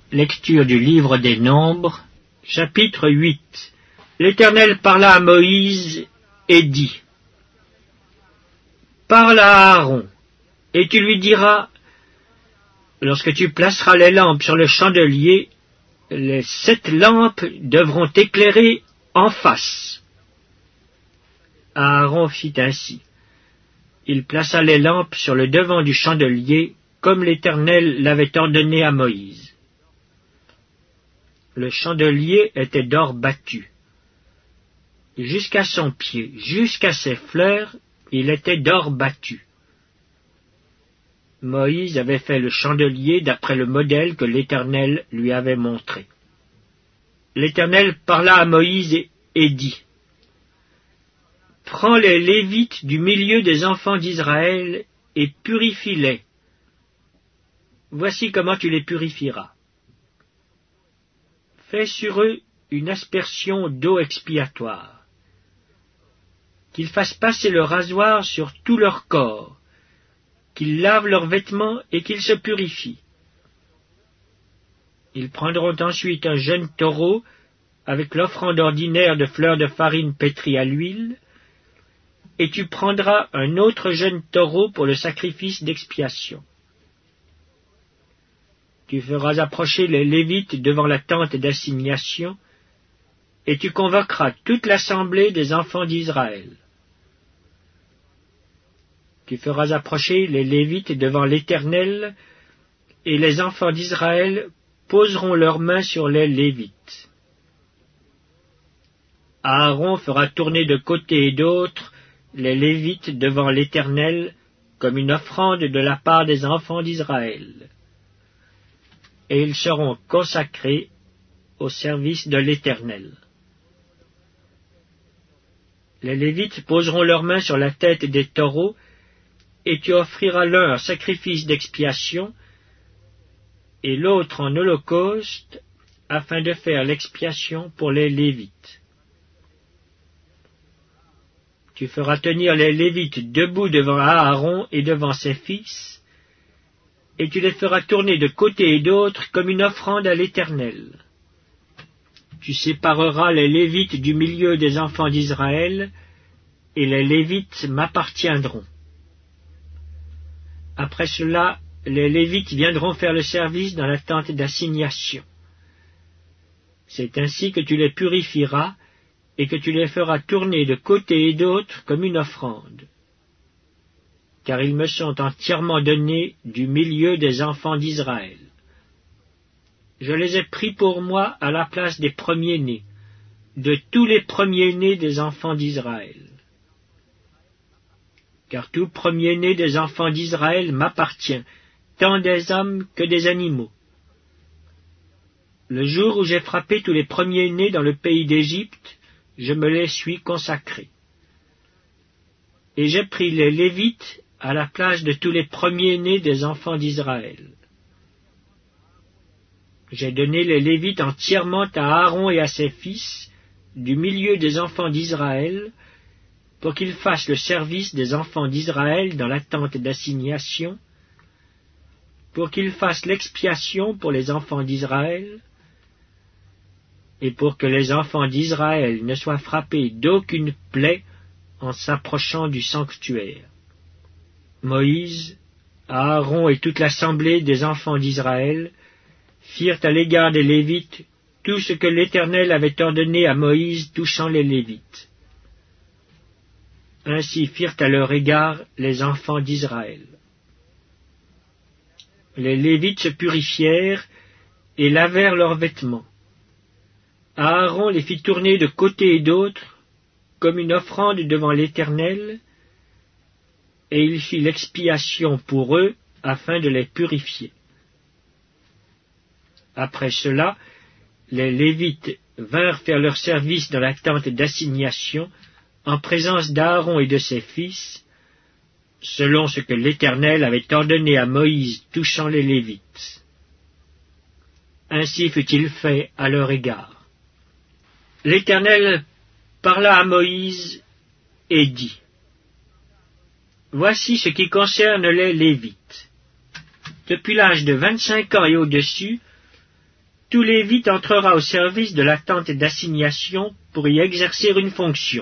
Lecture du livre des Nombres, chapitre 8. L'Éternel parla à Moïse et dit: Parle à Aaron, et tu lui diras: lorsque tu placeras les lampes sur le chandelier, les 7 lampes devront éclairer en face. Aaron fit ainsi. Il plaça les lampes sur le devant du chandelier, comme l'Éternel l'avait ordonné à Moïse. Le chandelier était d'or battu. Jusqu'à son pied, jusqu'à ses fleurs, il était d'or battu. Moïse avait fait le chandelier d'après le modèle que l'Éternel lui avait montré. L'Éternel parla à Moïse et dit: Prends les Lévites du milieu des enfants d'Israël et purifie-les. Voici comment tu les purifieras. Fais sur eux une aspersion d'eau expiatoire. Qu'ils fassent passer le rasoir sur tout leur corps, qu'ils lavent leurs vêtements et qu'ils se purifient. Ils prendront ensuite un jeune taureau avec l'offrande ordinaire de fleurs de farine pétrie à l'huile, et tu prendras un autre jeune taureau pour le sacrifice d'expiation. Tu feras approcher les Lévites devant la tente d'assignation, et tu convoqueras toute l'assemblée des enfants d'Israël. Tu feras approcher les Lévites devant l'Éternel, et les enfants d'Israël poseront leurs mains sur les Lévites. Aaron fera tourner de côté et d'autre les Lévites devant l'Éternel comme une offrande de la part des enfants d'Israël. Et ils seront consacrés au service de l'Éternel. Les Lévites poseront leurs mains sur la tête des taureaux, et tu offriras l'un en sacrifice d'expiation, et l'autre en holocauste, afin de faire l'expiation pour les Lévites. Tu feras tenir les Lévites debout devant Aaron et devant ses fils, et tu les feras tourner de côté et d'autre comme une offrande à l'Éternel. Tu sépareras les Lévites du milieu des enfants d'Israël, et les Lévites m'appartiendront. Après cela, les Lévites viendront faire le service dans la tente d'assignation. C'est ainsi que tu les purifieras, et que tu les feras tourner de côté et d'autre comme une offrande. Car ils me sont entièrement donnés du milieu des enfants d'Israël. Je les ai pris pour moi à la place des premiers-nés, de tous les premiers-nés des enfants d'Israël. Car tout premier-né des enfants d'Israël m'appartient, tant des hommes que des animaux. Le jour où j'ai frappé tous les premiers-nés dans le pays d'Égypte, je me les suis consacrés. Et j'ai pris les Lévites à la place de tous les premiers-nés des enfants d'Israël. J'ai donné les Lévites entièrement à Aaron et à ses fils, du milieu des enfants d'Israël, pour qu'ils fassent le service des enfants d'Israël dans la tente d'assignation, pour qu'ils fassent l'expiation pour les enfants d'Israël, et pour que les enfants d'Israël ne soient frappés d'aucune plaie en s'approchant du sanctuaire. Moïse, Aaron et toute l'assemblée des enfants d'Israël firent à l'égard des Lévites tout ce que l'Éternel avait ordonné à Moïse touchant les Lévites. Ainsi firent à leur égard les enfants d'Israël. Les Lévites se purifièrent et lavèrent leurs vêtements. Aaron les fit tourner de côté et d'autre comme une offrande devant l'Éternel, et il fit l'expiation pour eux afin de les purifier. Après cela, les Lévites vinrent faire leur service dans la tente d'assignation en présence d'Aaron et de ses fils, selon ce que l'Éternel avait ordonné à Moïse touchant les Lévites. Ainsi fut-il fait à leur égard. L'Éternel parla à Moïse et dit: Voici ce qui concerne les Lévites. Depuis l'âge de 25 ans et au-dessus, tout Lévite entrera au service de la tente d'assignation pour y exercer une fonction.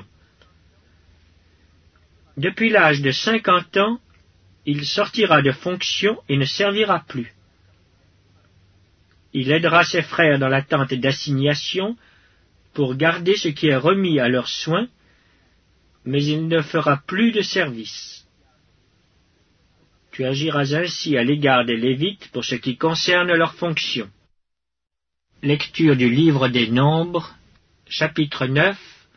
Depuis l'âge de 50 ans, il sortira de fonction et ne servira plus. Il aidera ses frères dans la tente d'assignation pour garder ce qui est remis à leurs soins, mais il ne fera plus de service. Tu agiras ainsi à l'égard des Lévites pour ce qui concerne leurs fonctions. Lecture du livre des Nombres, chapitre 9.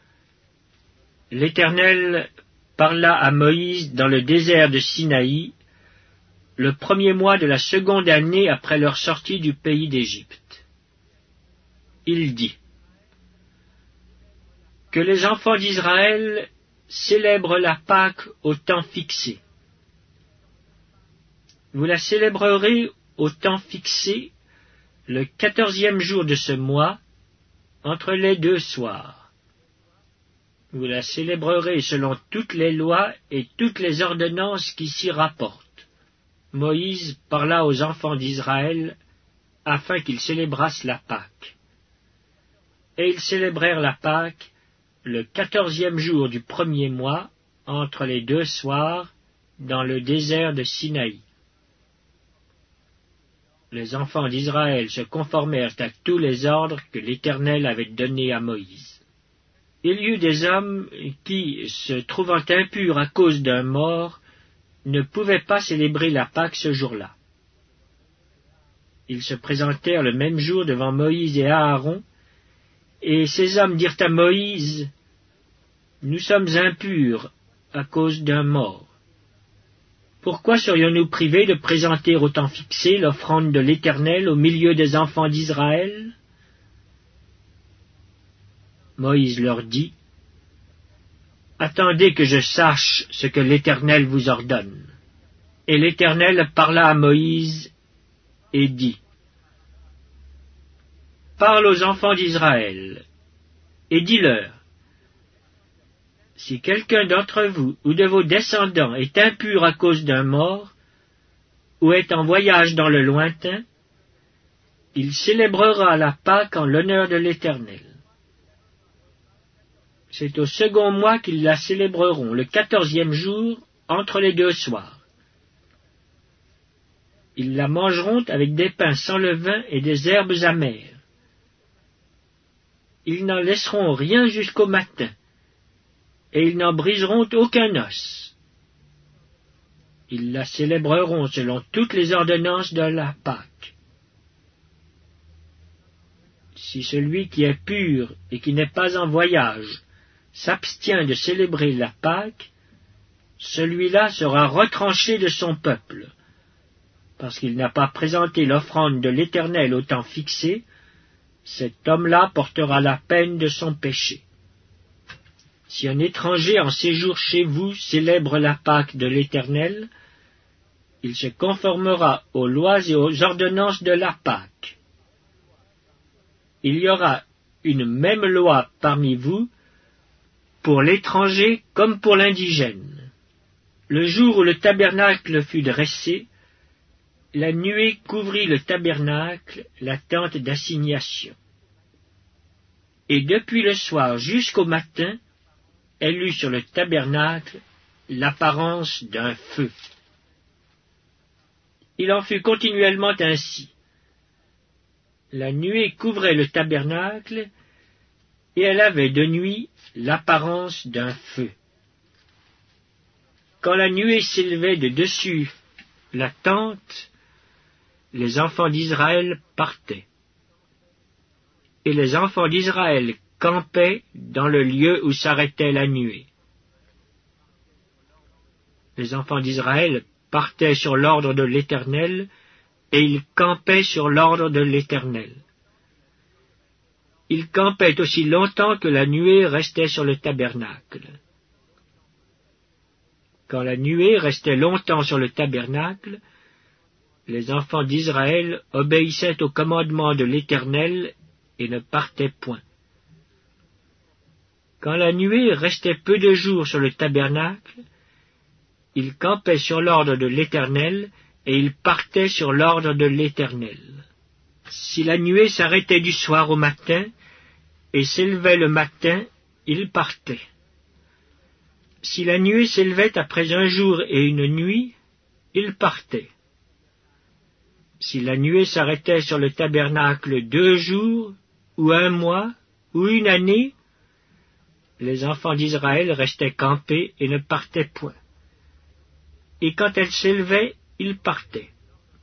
L'Éternel parla à Moïse dans le désert de Sinaï, le premier mois de la seconde année après leur sortie du pays d'Égypte. Il dit: Que les enfants d'Israël célèbrent la Pâque au temps fixé. Vous la célébrerez au temps fixé, le 14e jour de ce mois, entre les 2 soirs. Vous la célébrerez selon toutes les lois et toutes les ordonnances qui s'y rapportent. Moïse parla aux enfants d'Israël afin qu'ils célébrassent la Pâque. Et ils célébrèrent la Pâque le 14e jour du premier mois, entre les 2 soirs, dans le désert de Sinaï. Les enfants d'Israël se conformèrent à tous les ordres que l'Éternel avait donnés à Moïse. Il y eut des hommes qui, se trouvant impurs à cause d'un mort, ne pouvaient pas célébrer la Pâque ce jour-là. Ils se présentèrent le même jour devant Moïse et Aaron, et ces hommes dirent à Moïse: Nous sommes impurs à cause d'un mort. Pourquoi serions-nous privés de présenter au temps fixé l'offrande de l'Éternel au milieu des enfants d'Israël? Moïse leur dit: Attendez que je sache ce que l'Éternel vous ordonne. Et l'Éternel parla à Moïse et dit: Parle aux enfants d'Israël, et dis-leur: Si quelqu'un d'entre vous ou de vos descendants est impur à cause d'un mort, ou est en voyage dans le lointain, il célébrera la Pâque en l'honneur de l'Éternel. C'est au second mois qu'ils la célébreront, le 14e jour, entre les 2 soirs. Ils la mangeront avec des pains sans levain et des herbes amères. Ils n'en laisseront rien jusqu'au matin, et ils n'en briseront aucun os. Ils la célébreront selon toutes les ordonnances de la Pâque. Si celui qui est pur et qui n'est pas en voyage s'abstient de célébrer la Pâque, celui-là sera retranché de son peuple, parce qu'il n'a pas présenté l'offrande de l'Éternel au temps fixé. Cet homme-là portera la peine de son péché. Si un étranger en séjour chez vous célèbre la Pâque de l'Éternel, il se conformera aux lois et aux ordonnances de la Pâque. Il y aura une même loi parmi vous, pour l'étranger comme pour l'indigène. Le jour où le tabernacle fut dressé, la nuée couvrit le tabernacle, la tente d'assignation. Et depuis le soir jusqu'au matin, elle eut sur le tabernacle l'apparence d'un feu. Il en fut continuellement ainsi. La nuée couvrait le tabernacle, et elle avait de nuit l'apparence d'un feu. Quand la nuée s'élevait de dessus la tente, les enfants d'Israël partaient. Et les enfants d'Israël campaient dans le lieu où s'arrêtait la nuée. Les enfants d'Israël partaient sur l'ordre de l'Éternel, et ils campaient sur l'ordre de l'Éternel. Ils campaient aussi longtemps que la nuée restait sur le tabernacle. Quand la nuée restait longtemps sur le tabernacle, les enfants d'Israël obéissaient au commandement de l'Éternel et ne partaient point. Quand la nuée restait peu de jours sur le tabernacle, ils campaient sur l'ordre de l'Éternel et ils partaient sur l'ordre de l'Éternel. Si la nuée s'arrêtait du soir au matin, et s'élevait le matin, il partait. Si la nuée s'élevait après un jour et une nuit, il partait. Si la nuée s'arrêtait sur le tabernacle 2 jours, ou 1 mois, ou 1 année, les enfants d'Israël restaient campés et ne partaient point. Et quand elle s'élevait, ils partaient.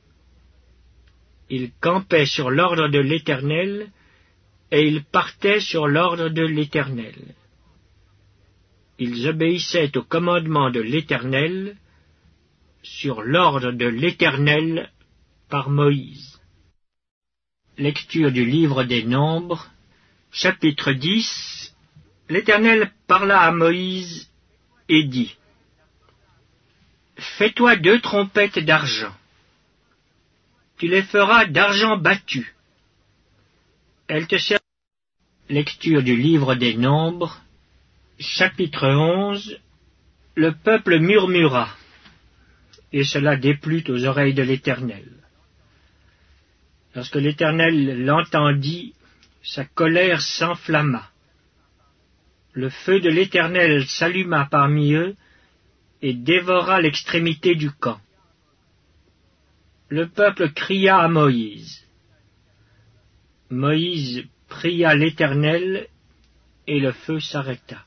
Ils campaient sur l'ordre de l'Éternel, et ils partaient sur l'ordre de l'Éternel. Ils obéissaient au commandement de l'Éternel, sur l'ordre de l'Éternel par Moïse. Lecture du livre des Nombres, chapitre 10. L'Éternel parla à Moïse et dit: Fais-toi 2 trompettes d'argent. Tu les feras d'argent battu. Elles te serviront. Lecture du livre des Nombres, chapitre 11. Le peuple murmura, et cela déplut aux oreilles de l'Éternel. Lorsque l'Éternel l'entendit, sa colère s'enflamma. Le feu de l'Éternel s'alluma parmi eux et dévora l'extrémité du camp. Le peuple cria à Moïse. Moïse pria l'Éternel et le feu s'arrêta.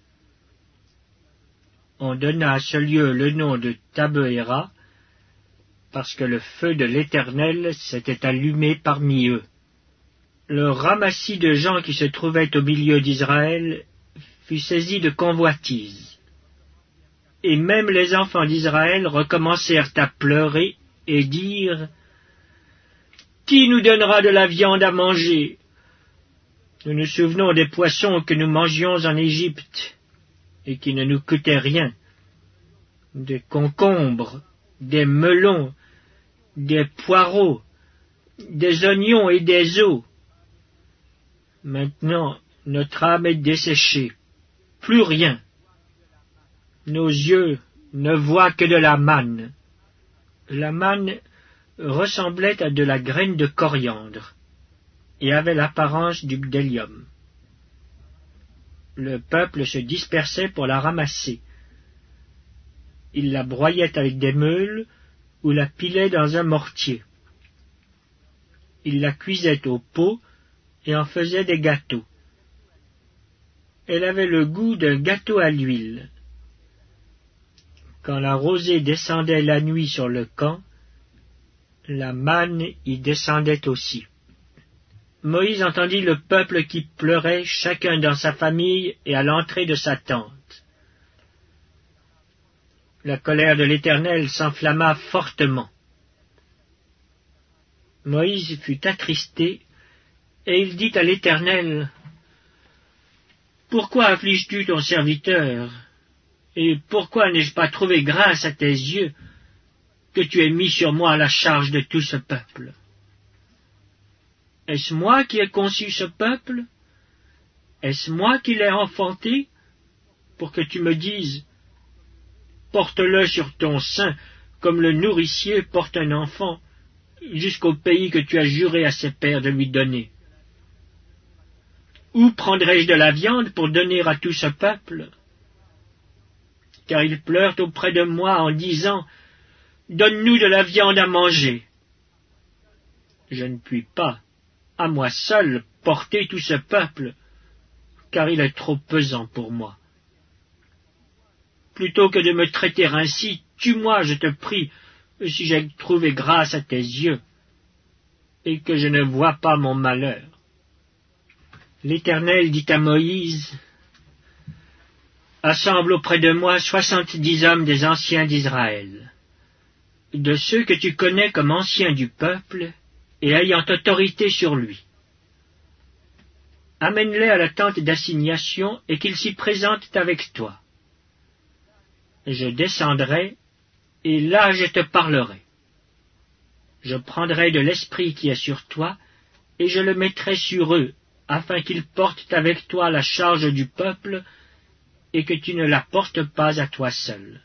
On donna à ce lieu le nom de Tabéra, parce que le feu de l'Éternel s'était allumé parmi eux. Le ramassis de gens qui se trouvaient au milieu d'Israël fut saisi de convoitise. Et même les enfants d'Israël recommencèrent à pleurer et dire: Qui nous donnera de la viande à manger? Nous nous souvenons des poissons que nous mangions en Égypte, et qui ne nous coûtaient rien, des concombres, des melons, des poireaux, des oignons et des os. Maintenant, notre âme est desséchée, plus rien. Nos yeux ne voient que de la manne. La manne ressemblait à de la graine de coriandre et avait l'apparence du bdellium. Le peuple se dispersait pour la ramasser. Il la broyait avec des meules ou la pilait dans un mortier. Il la cuisait au pot et en faisait des gâteaux. Elle avait le goût d'un gâteau à l'huile. Quand la rosée descendait la nuit sur le camp, la manne y descendait aussi. Moïse entendit le peuple qui pleurait, chacun dans sa famille et à l'entrée de sa tente. La colère de l'Éternel s'enflamma fortement. Moïse fut attristé, et il dit à l'Éternel: Pourquoi affliges-tu ton serviteur? Et pourquoi n'ai-je pas trouvé grâce à tes yeux, que tu aies mis sur moi la charge de tout ce peuple? Est-ce moi qui ai conçu ce peuple? Est-ce moi qui l'ai enfanté, pour que tu me dises: Porte-le sur ton sein, comme le nourricier porte un enfant, jusqu'au pays que tu as juré à ses pères de lui donner? Où prendrai-je de la viande pour donner à tout ce peuple? Car ils pleurent auprès de moi en disant: Donne-nous de la viande à manger. Je ne puis pas, à moi seul, porter tout ce peuple, car il est trop pesant pour moi. Plutôt que de me traiter ainsi, tue-moi, je te prie, si j'ai trouvé grâce à tes yeux, et que je ne vois pas mon malheur. L'Éternel dit à Moïse: Assemble auprès de moi 70 hommes des anciens d'Israël, de ceux que tu connais comme anciens du peuple, et ayant autorité sur lui. Amène-les à la tente d'assignation, et qu'ils s'y présentent avec toi. Je descendrai, et là je te parlerai. Je prendrai de l'esprit qui est sur toi, et je le mettrai sur eux, afin qu'ils portent avec toi la charge du peuple, et que tu ne la portes pas à toi seul.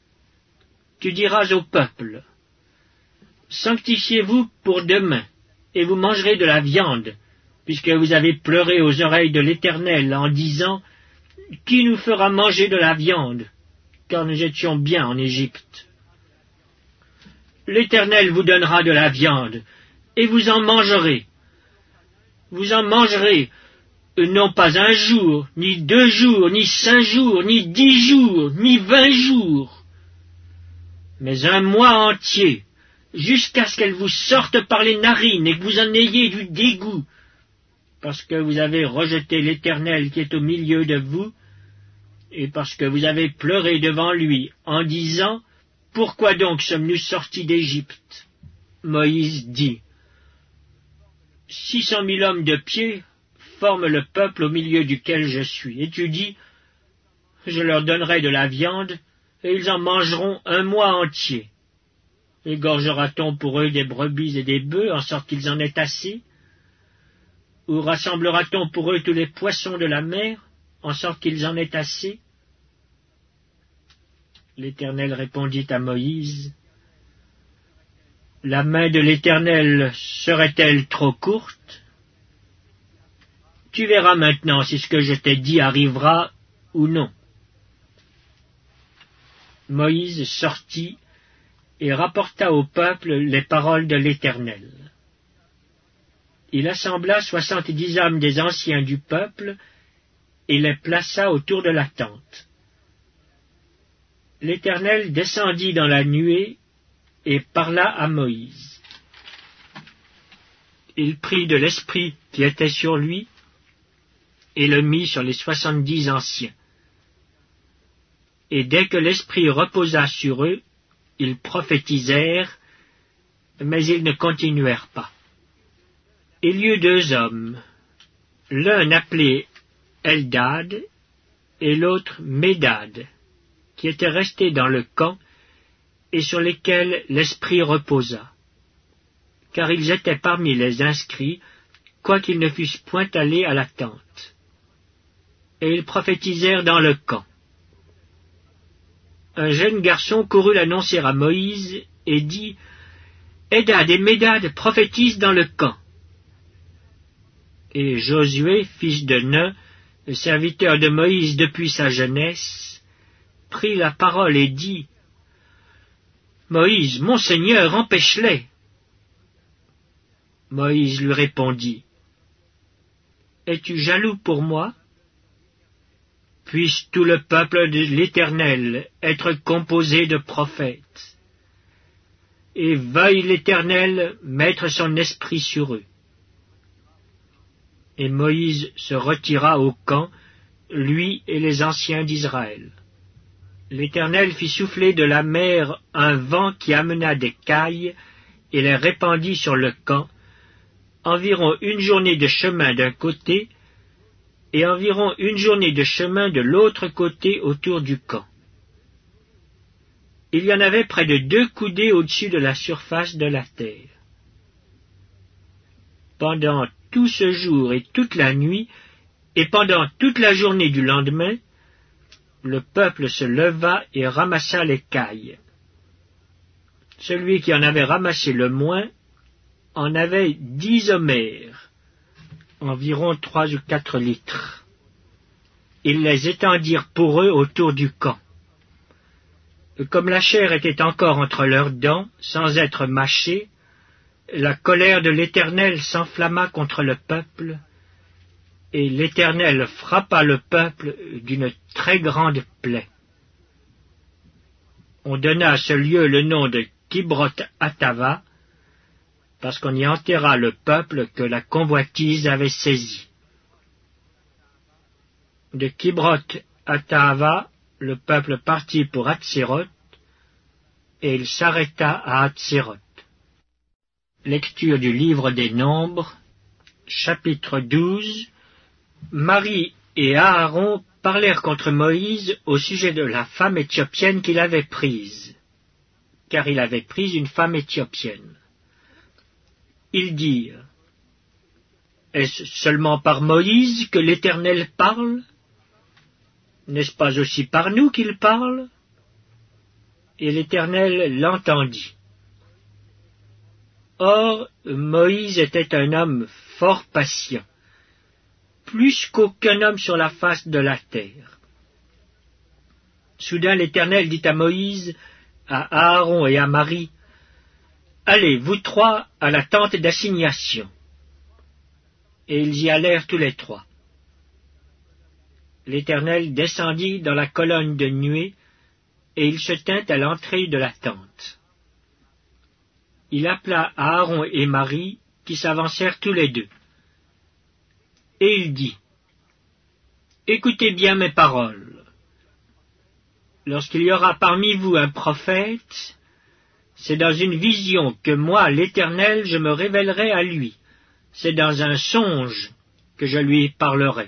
Tu diras au peuple: Sanctifiez-vous pour demain, et vous mangerez de la viande, puisque vous avez pleuré aux oreilles de l'Éternel en disant, « Qui nous fera manger de la viande, car nous étions bien en Égypte ?» L'Éternel vous donnera de la viande, et vous en mangerez. Vous en mangerez, non pas 1 jour, ni 2 jours, ni 5 jours, ni 10 jours, ni 20 jours, mais 1 mois entier, jusqu'à ce qu'elle vous sorte par les narines et que vous en ayez du dégoût, parce que vous avez rejeté l'Éternel qui est au milieu de vous, et parce que vous avez pleuré devant lui en disant, « Pourquoi donc sommes-nous sortis d'Égypte ?» Moïse dit, « 600 000 hommes de pied forment le peuple au milieu duquel je suis. Et tu dis, je leur donnerai de la viande, et ils en mangeront 1 mois entier. Égorgera-t-on pour eux des brebis et des bœufs, en sorte qu'ils en aient assez? Ou rassemblera-t-on pour eux tous les poissons de la mer, en sorte qu'ils en aient assez? » L'Éternel répondit à Moïse, « La main de l'Éternel serait-elle trop courte? Tu verras maintenant si ce que je t'ai dit arrivera ou non. » Moïse sortit et rapporta au peuple les paroles de l'Éternel. Il assembla 70 hommes des anciens du peuple et les plaça autour de la tente. L'Éternel descendit dans la nuée et parla à Moïse. Il prit de l'esprit qui était sur lui et le mit sur les 70 anciens. Et dès que l'esprit reposa sur eux, ils prophétisèrent, mais ils ne continuèrent pas. Il y eut 2 hommes, l'un appelé Eldad et l'autre Médad, qui étaient restés dans le camp et sur lesquels l'esprit reposa, car ils étaient parmi les inscrits, quoiqu'ils ne fussent point allés à la tente. Et ils prophétisèrent dans le camp. Un jeune garçon courut l'annoncer à Moïse et dit, « Eldad et Médad prophétisent dans le camp. » Et Josué, fils de Nun, le serviteur de Moïse depuis sa jeunesse, prit la parole et dit, « Moïse, mon Seigneur, empêche-les. » Moïse lui répondit, « Es-tu jaloux pour moi? Puisse tout le peuple de l'Éternel être composé de prophètes, et veuille l'Éternel mettre son esprit sur eux. » Et Moïse se retira au camp, lui et les anciens d'Israël. L'Éternel fit souffler de la mer un vent qui amena des cailles et les répandit sur le camp, environ 1 journée de chemin d'un côté et environ 1 journée de chemin de l'autre côté autour du camp. Il y en avait près de 2 coudées au-dessus de la surface de la terre. Pendant tout ce jour et toute la nuit, et pendant toute la journée du lendemain, le peuple se leva et ramassa les cailles. Celui qui en avait ramassé le moins en avait 10 homères, environ 3 ou 4 litres. Ils les étendirent pour eux autour du camp. Comme la chair était encore entre leurs dents, sans être mâchée, la colère de l'Éternel s'enflamma contre le peuple, et l'Éternel frappa le peuple d'une très grande plaie. On donna à ce lieu le nom de Kibroth-Hattava, parce qu'on y enterra le peuple que la convoitise avait saisi. De Kibroth-Hattava, le peuple partit pour Hatséroth, et il s'arrêta à Hatséroth. Lecture du livre des Nombres, chapitre 12. Marie et Aaron parlèrent contre Moïse au sujet de la femme éthiopienne qu'il avait prise, car il avait pris une femme éthiopienne. Ils dirent, « Est-ce seulement par Moïse que l'Éternel parle? N'est-ce pas aussi par nous qu'il parle? » Et l'Éternel l'entendit. Or, Moïse était un homme fort patient, plus qu'aucun homme sur la face de la terre. Soudain l'Éternel dit à Moïse, à Aaron et à Marie, « Allez, vous trois, à la tente d'assignation. » Et ils y allèrent tous les trois. L'Éternel descendit dans la colonne de nuée, et il se tint à l'entrée de la tente. Il appela Aaron et Marie, qui s'avancèrent tous les deux. Et il dit, « Écoutez bien mes paroles. Lorsqu'il y aura parmi vous un prophète, c'est dans une vision que moi, l'Éternel, je me révélerai à lui. C'est dans un songe que je lui parlerai.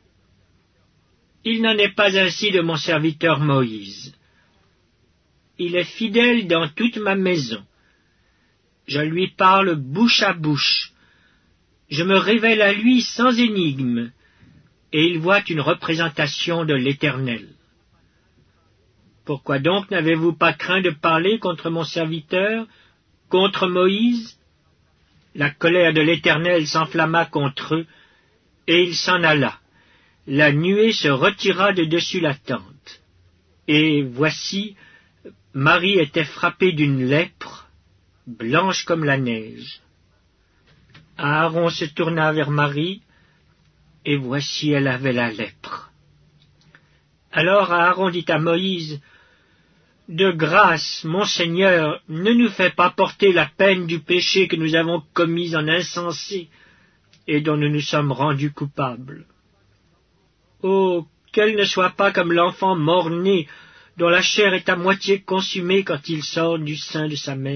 Il n'en est pas ainsi de mon serviteur Moïse. Il est fidèle dans toute ma maison. Je lui parle bouche à bouche. Je me révèle à lui sans énigme, et il voit une représentation de l'Éternel. Pourquoi donc n'avez-vous pas craint de parler contre mon serviteur, contre Moïse? La colère de l'Éternel s'enflamma contre eux, et il s'en alla. La nuée se retira de dessus la tente. Et voici, Marie était frappée d'une lèpre, blanche comme la neige. Aaron se tourna vers Marie, et voici elle avait la lèpre. Alors Aaron dit à Moïse, « De grâce, mon Seigneur, ne nous fais pas porter la peine du péché que nous avons commis en insensé, et dont nous nous sommes rendus coupables. Oh, qu'elle ne soit pas comme l'enfant mort-né, dont la chair est à moitié consumée quand il sort du sein de sa mère. »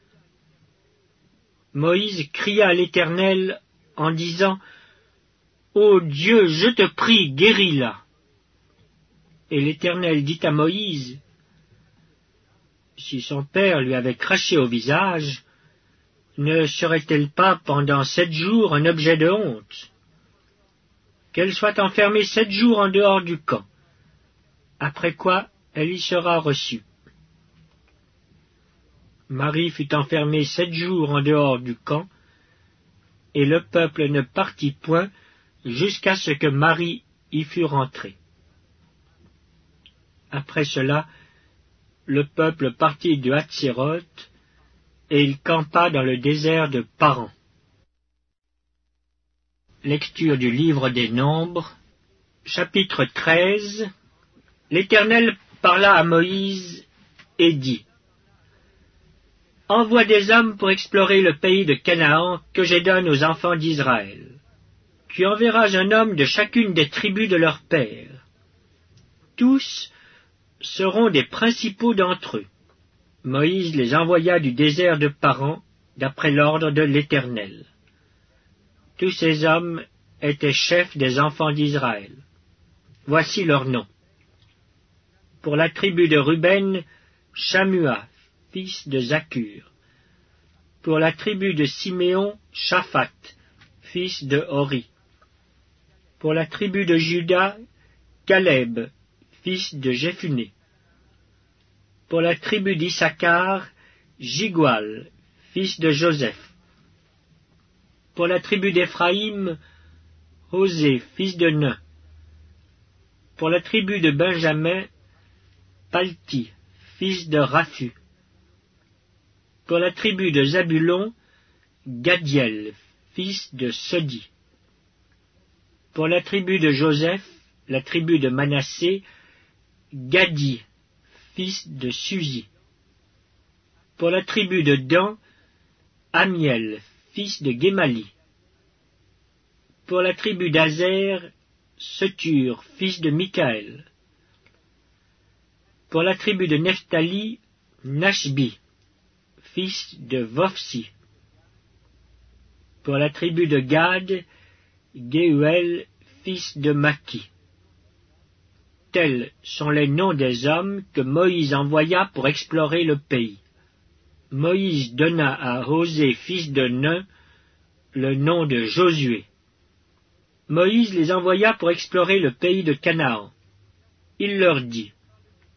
Moïse cria à l'Éternel en disant, « Ô Dieu, je te prie, guéris-la. » Et l'Éternel dit à Moïse, « Si son père lui avait craché au visage, ne serait-elle pas pendant 7 jours un objet de honte? Qu'elle soit enfermée 7 jours en dehors du camp, après quoi elle y sera reçue. » Marie fut enfermée 7 jours en dehors du camp, et le peuple ne partit point jusqu'à ce que Marie y fût rentrée. Après cela, le peuple partit de Hatséroth, et il campa dans le désert de Paran. Lecture du livre des Nombres, chapitre 13. L'Éternel parla à Moïse et dit, « Envoie des hommes pour explorer le pays de Canaan que je donne aux enfants d'Israël. Tu enverras un homme de chacune des tribus de leur père. Tous seront des principaux d'entre eux. » Moïse les envoya du désert de Paran, d'après l'ordre de l'Éternel. Tous ces hommes étaient chefs des enfants d'Israël. Voici leurs noms. Pour la tribu de Ruben, Shammua, fils de Zakur. Pour la tribu de Siméon, Shaphat, fils de Hori. Pour la tribu de Juda, Caleb, fils de Jéphuné. Pour la tribu d'Issachar, Jigual, fils de Joseph. Pour la tribu d'Éphraïm, Osée, fils de Nun. Pour la tribu de Benjamin, Palti, fils de Raphu. Pour la tribu de Zabulon, Gadiel, fils de Sodi. Pour la tribu de Joseph, la tribu de Manassé, Gadi, fils de Suzi. Pour la tribu de Dan, Amiel, fils de Guémali. Pour la tribu d'Azer, Setur, fils de Michaël. Pour la tribu de Nephtali, Nashbi, fils de Vophsi. Pour la tribu de Gad, Géuel, fils de Maki. Tels sont les noms des hommes que Moïse envoya pour explorer le pays. Moïse donna à Osée, fils de Nun, le nom de Josué. Moïse les envoya pour explorer le pays de Canaan. Il leur dit,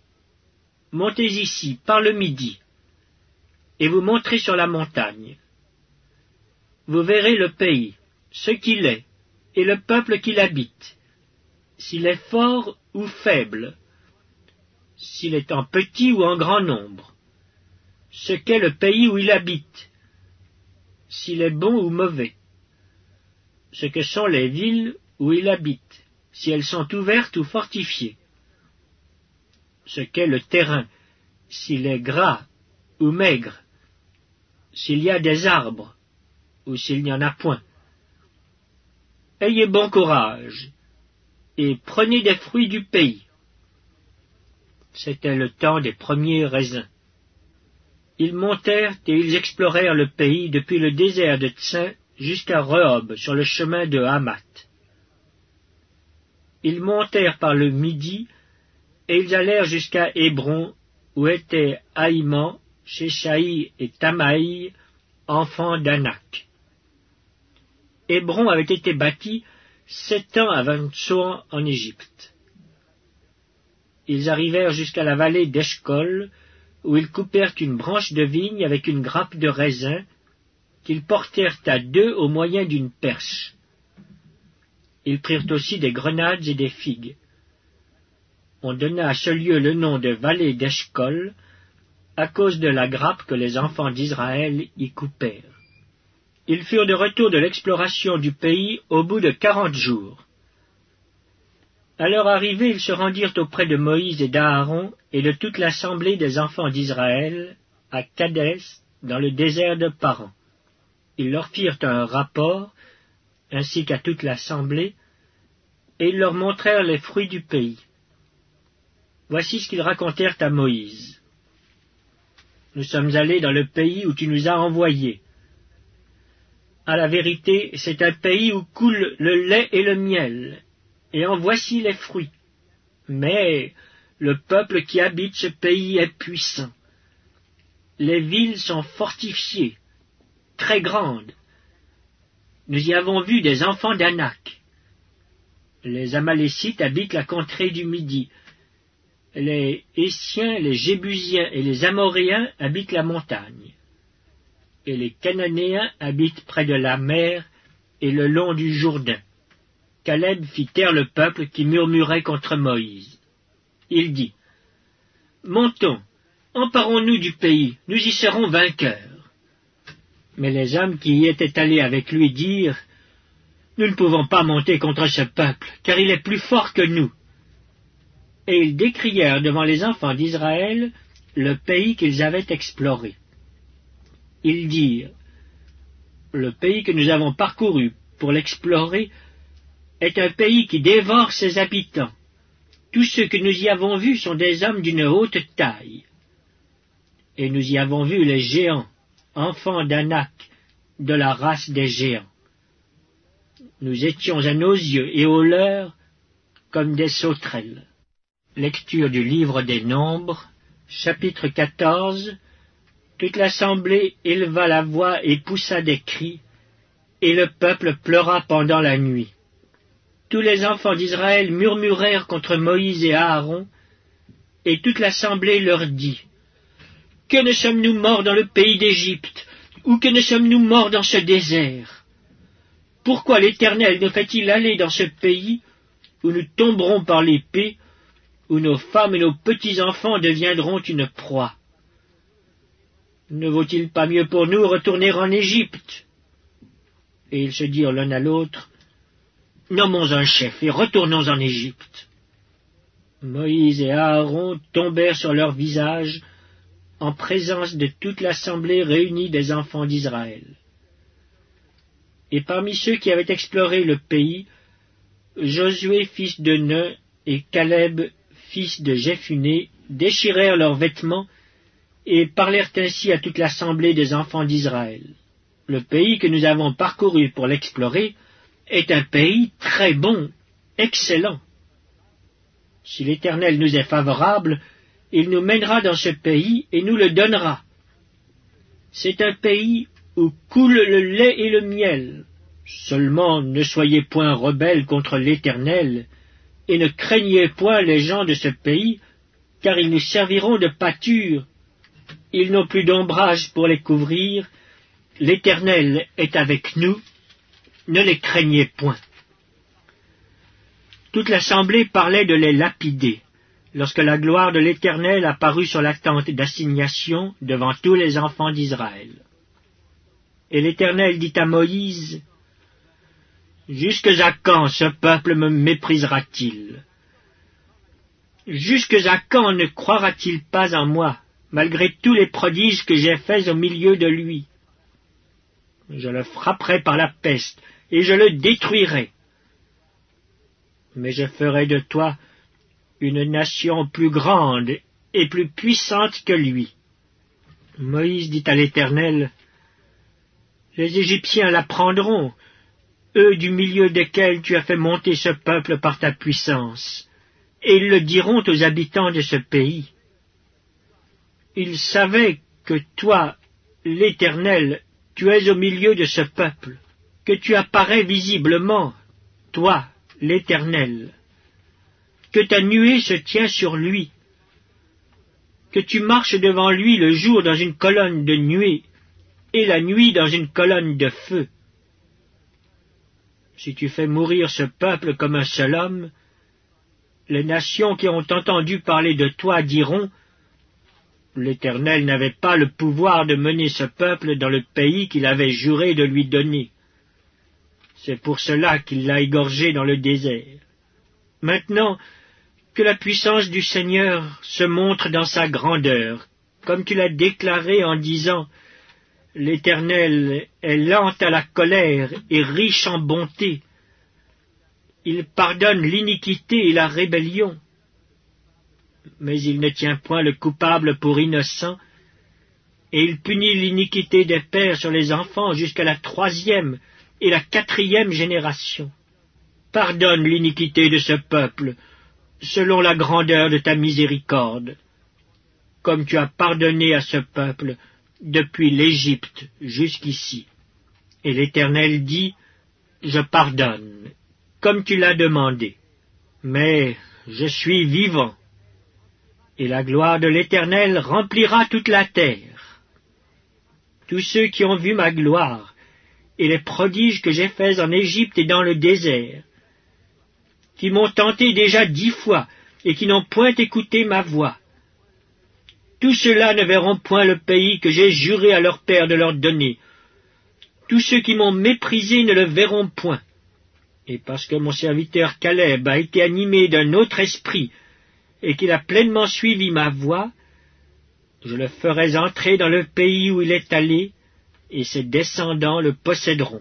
« Montez ici, par le midi, et vous monterez sur la montagne. vous verrez le pays, ce qu'il est, et le peuple qui l'habite, s'il est fort ou faible, s'il est en petit ou en grand nombre, ce qu'est le pays où il habite, s'il est bon ou mauvais, ce que sont les villes où il habite, si elles sont ouvertes ou fortifiées, ce qu'est le terrain, s'il est gras ou maigre, s'il y a des arbres ou s'il n'y en a point. Ayez bon courage et prenez des fruits du pays. C'était le temps des premiers raisins. Ils montèrent et ils explorèrent le pays depuis le désert de Tsin jusqu'à Rehob, sur le chemin de Hamath. Ils montèrent par le midi, et ils allèrent jusqu'à Hébron, où étaient Ahiman, Shéshaï et Tamaï, enfants d'Anak. Hébron avait été bâti 7 ans avant Tsoan en Égypte. Ils arrivèrent jusqu'à la vallée d'Eshcol, où ils coupèrent une branche de vigne avec une grappe de raisin, qu'ils portèrent à 2 au moyen d'une perche. Ils prirent aussi des grenades et des figues. On donna à ce lieu le nom de vallée d'Eshcol, à cause de la grappe que les enfants d'Israël y coupèrent. Ils furent de retour de l'exploration du pays au bout de 40 jours. À leur arrivée, ils se rendirent auprès de Moïse et d'Aaron et de toute l'assemblée des enfants d'Israël, à Kadès, dans le désert de Paran. Ils leur firent un rapport, ainsi qu'à toute l'assemblée, et ils leur montrèrent les fruits du pays. Voici ce qu'ils racontèrent à Moïse. Nous sommes allés dans le pays où tu nous as envoyés. À la vérité, c'est un pays où coule le lait et le miel, et en voici les fruits. Mais le peuple qui habite ce pays est puissant. Les villes sont fortifiées, très grandes. Nous y avons vu des enfants d'Anak. Les Amalécites habitent la contrée du Midi. Les Hétiens, les Jébusiens et les Amoréens habitent la montagne. Et les Cananéens habitent près de la mer et le long du Jourdain. Caleb fit taire le peuple qui murmurait contre Moïse. Il dit, « Montons, emparons-nous du pays, nous y serons vainqueurs. » Mais les hommes qui y étaient allés avec lui dirent, « Nous ne pouvons pas monter contre ce peuple, car il est plus fort que nous. » Et ils décrièrent devant les enfants d'Israël le pays qu'ils avaient exploré. Ils dirent, « Le pays que nous avons parcouru pour l'explorer est un pays qui dévore ses habitants. Tous ceux que nous y avons vus sont des hommes d'une haute taille. Et nous y avons vu les géants, enfants d'Anak, de la race des géants. Nous étions à nos yeux et aux leurs comme des sauterelles. » Lecture du livre des Nombres, chapitre 14. Toute l'assemblée éleva la voix et poussa des cris, et le peuple pleura pendant la nuit. Tous les enfants d'Israël murmurèrent contre Moïse et Aaron, et toute l'assemblée leur dit, « Que ne sommes-nous morts dans le pays d'Égypte, ou que ne sommes-nous morts dans ce désert? Pourquoi l'Éternel nous fait-il aller dans ce pays, où nous tomberons par l'épée, où nos femmes et nos petits-enfants deviendront une proie? Ne vaut-il pas mieux pour nous retourner en Égypte? » Et ils se dirent l'un à l'autre, « Nommons un chef et retournons en Égypte. » Moïse et Aaron tombèrent sur leur visage en présence de toute l'assemblée réunie des enfants d'Israël. Et parmi ceux qui avaient exploré le pays, Josué fils de Nun et Caleb fils de Jephuné déchirèrent leurs vêtements et parlèrent ainsi à toute l'assemblée des enfants d'Israël. Le pays que nous avons parcouru pour l'explorer est un pays très bon, excellent. Si l'Éternel nous est favorable, il nous mènera dans ce pays et nous le donnera. C'est un pays où coule le lait et le miel. Seulement ne soyez point rebelles contre l'Éternel, et ne craignez point les gens de ce pays, car ils nous serviront de pâture. Ils n'ont plus d'ombrage pour les couvrir, l'Éternel est avec nous, ne les craignez point. » Toute l'assemblée parlait de les lapider, lorsque la gloire de l'Éternel apparut sur la tente d'assignation devant tous les enfants d'Israël. Et l'Éternel dit à Moïse, « Jusque à quand ce peuple me méprisera-t-il? Jusque à quand ne croira-t-il pas en moi, malgré tous les prodiges que j'ai faits au milieu de lui? Je le frapperai par la peste, et je le détruirai. Mais je ferai de toi une nation plus grande et plus puissante que lui. » Moïse dit à l'Éternel, « Les Égyptiens la prendront, eux du milieu desquels tu as fait monter ce peuple par ta puissance, et ils le diront aux habitants de ce pays. Ils savaient que toi, l'Éternel, tu es au milieu de ce peuple, que tu apparais visiblement, toi, l'Éternel, que ta nuée se tient sur lui, que tu marches devant lui le jour dans une colonne de nuée, et la nuit dans une colonne de feu. Si tu fais mourir ce peuple comme un seul homme, les nations qui ont entendu parler de toi diront, « L'Éternel n'avait pas le pouvoir de mener ce peuple dans le pays qu'il avait juré de lui donner. C'est pour cela qu'il l'a égorgé dans le désert. Maintenant, que la puissance du Seigneur se montre dans sa grandeur, comme tu l'as déclaré en disant, « L'Éternel est lent à la colère et riche en bonté. Il pardonne l'iniquité et la rébellion. Mais il ne tient point le coupable pour innocent, et il punit l'iniquité des pères sur les enfants jusqu'à la 3e et la 4e génération. Pardonne l'iniquité de ce peuple, selon la grandeur de ta miséricorde, comme tu as pardonné à ce peuple depuis l'Égypte jusqu'ici. » Et l'Éternel dit, « Je pardonne, comme tu l'as demandé, mais je suis vivant, et la gloire de l'Éternel remplira toute la terre. Tous ceux qui ont vu ma gloire, et les prodiges que j'ai faits en Égypte et dans le désert, qui m'ont tenté déjà 10 fois, et qui n'ont point écouté ma voix, tous ceux-là ne verront point le pays que j'ai juré à leur père de leur donner. Tous ceux qui m'ont méprisé ne le verront point. Et parce que mon serviteur Caleb a été animé d'un autre esprit, et qu'il a pleinement suivi ma voie, je le ferai entrer dans le pays où il est allé, et ses descendants le posséderont.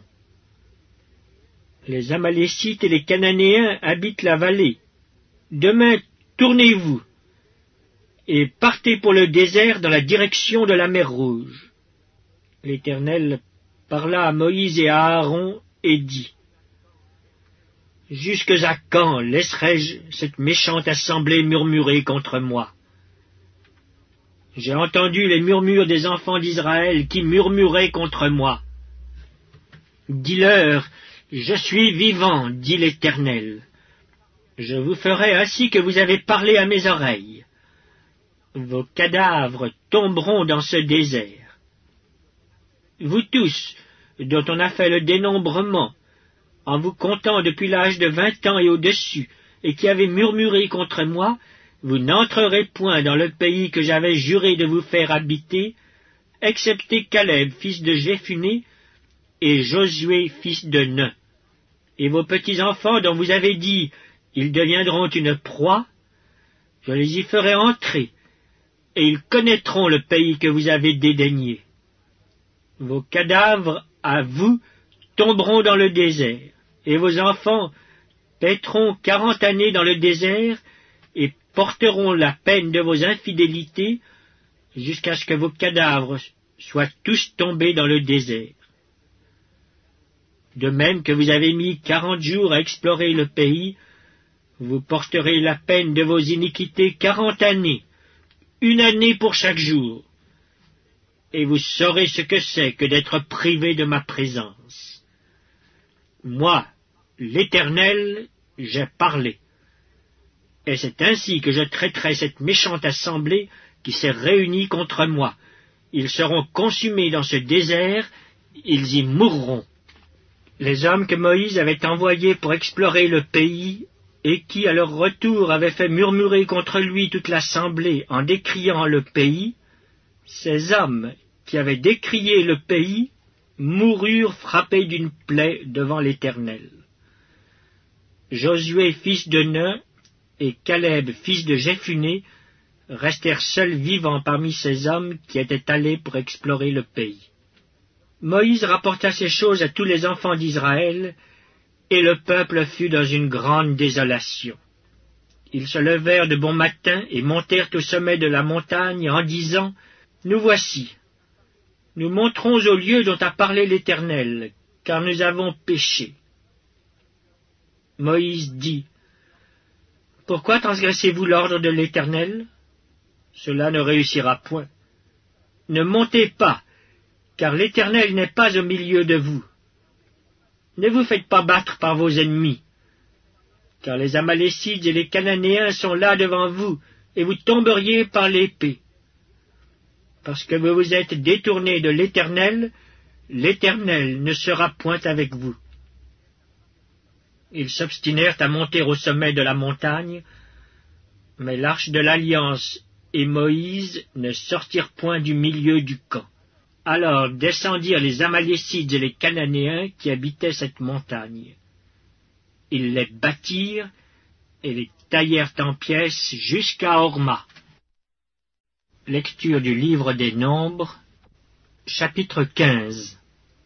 Les Amalécites et les Cananéens habitent la vallée. Demain, tournez-vous, et partez pour le désert dans la direction de la mer Rouge. » L'Éternel parla à Moïse et à Aaron, et dit, « Jusque à quand laisserai-je cette méchante assemblée murmurer contre moi? J'ai entendu les murmures des enfants d'Israël qui murmuraient contre moi. Dis-leur, je suis vivant, dit l'Éternel. Je vous ferai ainsi que vous avez parlé à mes oreilles. Vos cadavres tomberont dans ce désert. Vous tous, dont on a fait le dénombrement, en vous comptant depuis l'âge de 20 ans et au-dessus, et qui avez murmuré contre moi, vous n'entrerez point dans le pays que j'avais juré de vous faire habiter, excepté Caleb, fils de Jéphuné, et Josué, fils de Nun. Et vos petits-enfants dont vous avez dit, ils deviendront une proie, je les y ferai entrer, et ils connaîtront le pays que vous avez dédaigné. Vos cadavres, à vous, tomberont dans le désert, et vos enfants paîtront 40 années dans le désert, et porteront la peine de vos infidélités, jusqu'à ce que vos cadavres soient tous tombés dans le désert. De même que vous avez mis 40 jours à explorer le pays, vous porterez la peine de vos iniquités 40 années, 1 année pour chaque jour, et vous saurez ce que c'est que d'être privé de ma présence. Moi, l'Éternel, j'ai parlé. Et c'est ainsi que je traiterai cette méchante assemblée qui s'est réunie contre moi. Ils seront consumés dans ce désert, ils y mourront. Les hommes que Moïse avait envoyés pour explorer le pays, et qui, à leur retour, avaient fait murmurer contre lui toute l'assemblée en décriant le pays, ces hommes qui avaient décrié le pays moururent frappés d'une plaie devant l'Éternel. Josué, fils de Nun, et Caleb, fils de Jéphuné, restèrent seuls vivants parmi ces hommes qui étaient allés pour explorer le pays. Moïse rapporta ces choses à tous les enfants d'Israël, et le peuple fut dans une grande désolation. Ils se levèrent de bon matin et montèrent au sommet de la montagne en disant, « Nous voici, nous monterons au lieu dont a parlé l'Éternel, car nous avons péché. » Moïse dit, « Pourquoi transgressez-vous l'ordre de l'Éternel? Cela ne réussira point. Ne montez pas, car l'Éternel n'est pas au milieu de vous. Ne vous faites pas battre par vos ennemis, car les Amalécites et les Cananéens sont là devant vous, et vous tomberiez par l'épée. Parce que vous vous êtes détournés de l'Éternel, l'Éternel ne sera point avec vous. » Ils s'obstinèrent à monter au sommet de la montagne, mais l'arche de l'Alliance et Moïse ne sortirent point du milieu du camp. Alors descendirent les Amalécites et les Cananéens qui habitaient cette montagne. Ils les battirent et les taillèrent en pièces jusqu'à Horma. Lecture du livre des Nombres, chapitre 15.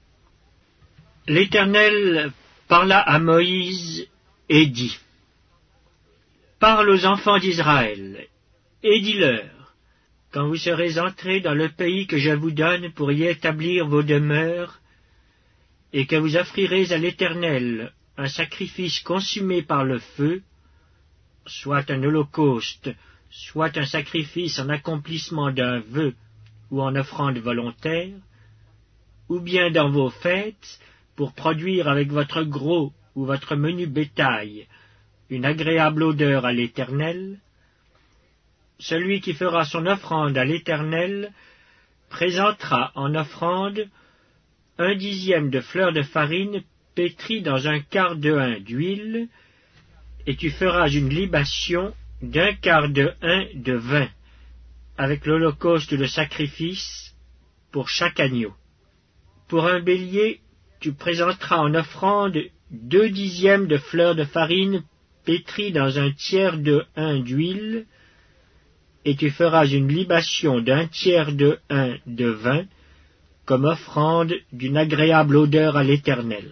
L'Éternel parla à Moïse et dit, « Parle aux enfants d'Israël, et dis-leur, quand vous serez entrés dans le pays que je vous donne pour y établir vos demeures, et que vous offrirez à l'Éternel un sacrifice consumé par le feu, soit un holocauste, soit un sacrifice en accomplissement d'un vœu ou en offrande volontaire, ou bien dans vos fêtes, pour produire avec votre gros ou votre menu bétail une agréable odeur à l'Éternel, celui qui fera son offrande à l'Éternel présentera en offrande 1/10 de fleur de farine pétrie dans 1/4 de hin d'huile, et tu feras une libation d'1/4 de hin de vin, avec l'holocauste de sacrifice pour chaque agneau. Pour un bélier, tu présenteras en offrande 2/10 de fleur de farine pétrie dans 1/3 de hin d'huile, et tu feras une libation d'1/3 de hin de vin, comme offrande d'une agréable odeur à l'Éternel.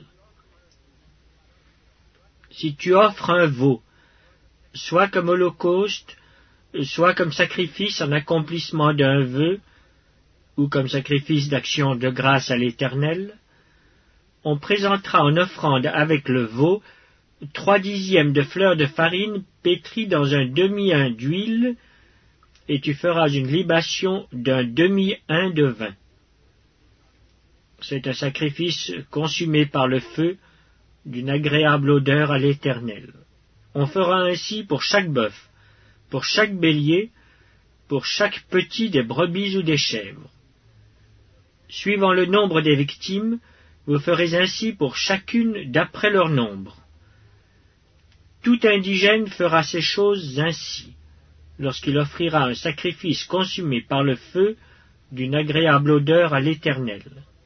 Si tu offres un veau, soit comme holocauste, soit comme sacrifice en accomplissement d'un vœu, ou comme sacrifice d'action de grâce à l'Éternel, on présentera en offrande avec le veau 3/10 de fleur de farine pétrie dans 1/2 hin d'huile, et tu feras une libation d'1/2 hin de vin. C'est un sacrifice consumé par le feu, d'une agréable odeur à l'Éternel. On fera ainsi pour chaque bœuf, pour chaque bélier, pour chaque petit des brebis ou des chèvres. Suivant le nombre des victimes, vous ferez ainsi pour chacune d'après leur nombre. Tout indigène fera ces choses ainsi, lorsqu'il offrira un sacrifice consumé par le feu d'une agréable odeur à l'Éternel.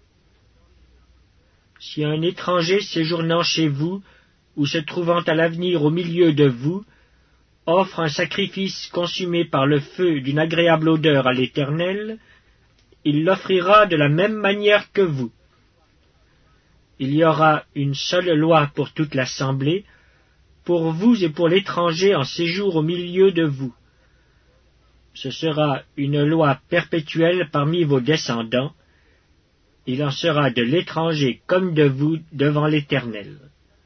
Si un étranger séjournant chez vous, ou se trouvant à l'avenir au milieu de vous, offre un sacrifice consumé par le feu d'une agréable odeur à l'Éternel, il l'offrira de la même manière que vous. Il y aura une seule loi pour toute l'assemblée, pour vous et pour l'étranger en séjour au milieu de vous. Ce sera une loi perpétuelle parmi vos descendants. Il en sera de l'étranger comme de vous devant l'Éternel.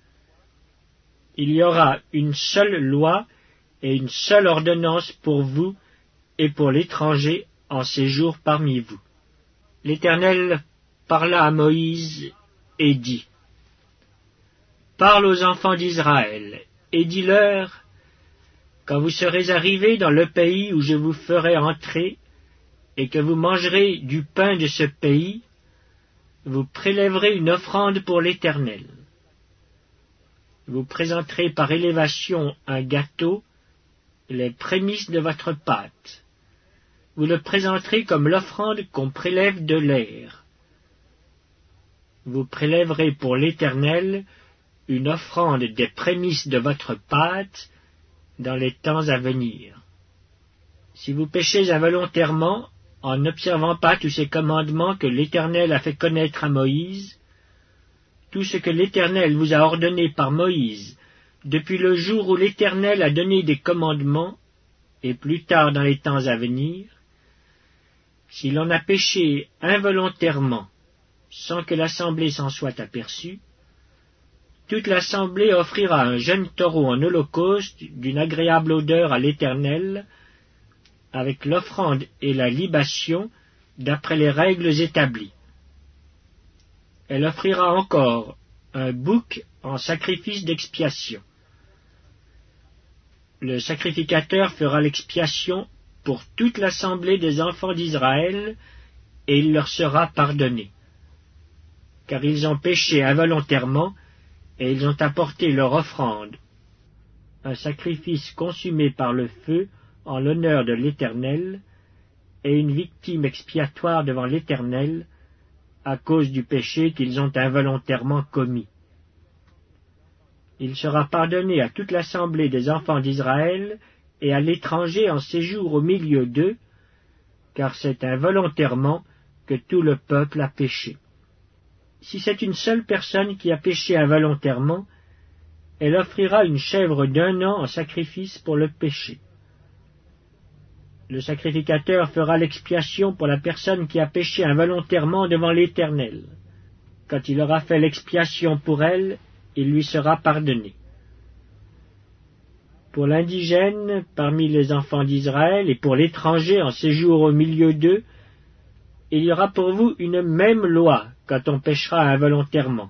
Il y aura une seule loi et une seule ordonnance pour vous et pour l'étranger en séjour parmi vous. L'Éternel parla à Moïse et dit, « Parle aux enfants d'Israël, et dis-leur, quand vous serez arrivés dans le pays où je vous ferai entrer, et que vous mangerez du pain de ce pays, vous prélèverez une offrande pour l'Éternel. Vous présenterez par élévation un gâteau, les prémices de votre pâte. Vous le présenterez comme l'offrande qu'on prélève de l'air. Vous prélèverez pour l'Éternel une offrande des prémices de votre pâte dans les temps à venir. Si vous péchez involontairement, en n'observant pas tous ces commandements que l'Éternel a fait connaître à Moïse, tout ce que l'Éternel vous a ordonné par Moïse, depuis le jour où l'Éternel a donné des commandements, et plus tard dans les temps à venir, si l'on a péché involontairement, sans que l'assemblée s'en soit aperçue, toute l'assemblée offrira un jeune taureau en holocauste d'une agréable odeur à l'Éternel, avec l'offrande et la libation d'après les règles établies. Elle offrira encore un bouc en sacrifice d'expiation. Le sacrificateur fera l'expiation pour toute l'assemblée des enfants d'Israël, et il leur sera pardonné. Car ils ont péché involontairement, et ils ont apporté leur offrande, un sacrifice consumé par le feu en l'honneur de l'Éternel, et une victime expiatoire devant l'Éternel, à cause du péché qu'ils ont involontairement commis. Il sera pardonné à toute l'assemblée des enfants d'Israël et à l'étranger en séjour au milieu d'eux, car c'est involontairement que tout le peuple a péché. Si c'est une seule personne qui a péché involontairement, elle offrira une chèvre d'1 an en sacrifice pour le péché. Le sacrificateur fera l'expiation pour la personne qui a péché involontairement devant l'Éternel. Quand il aura fait l'expiation pour elle, il lui sera pardonné. Pour l'indigène parmi les enfants d'Israël et pour l'étranger en séjour au milieu d'eux, il y aura pour vous une même loi quand on péchera involontairement.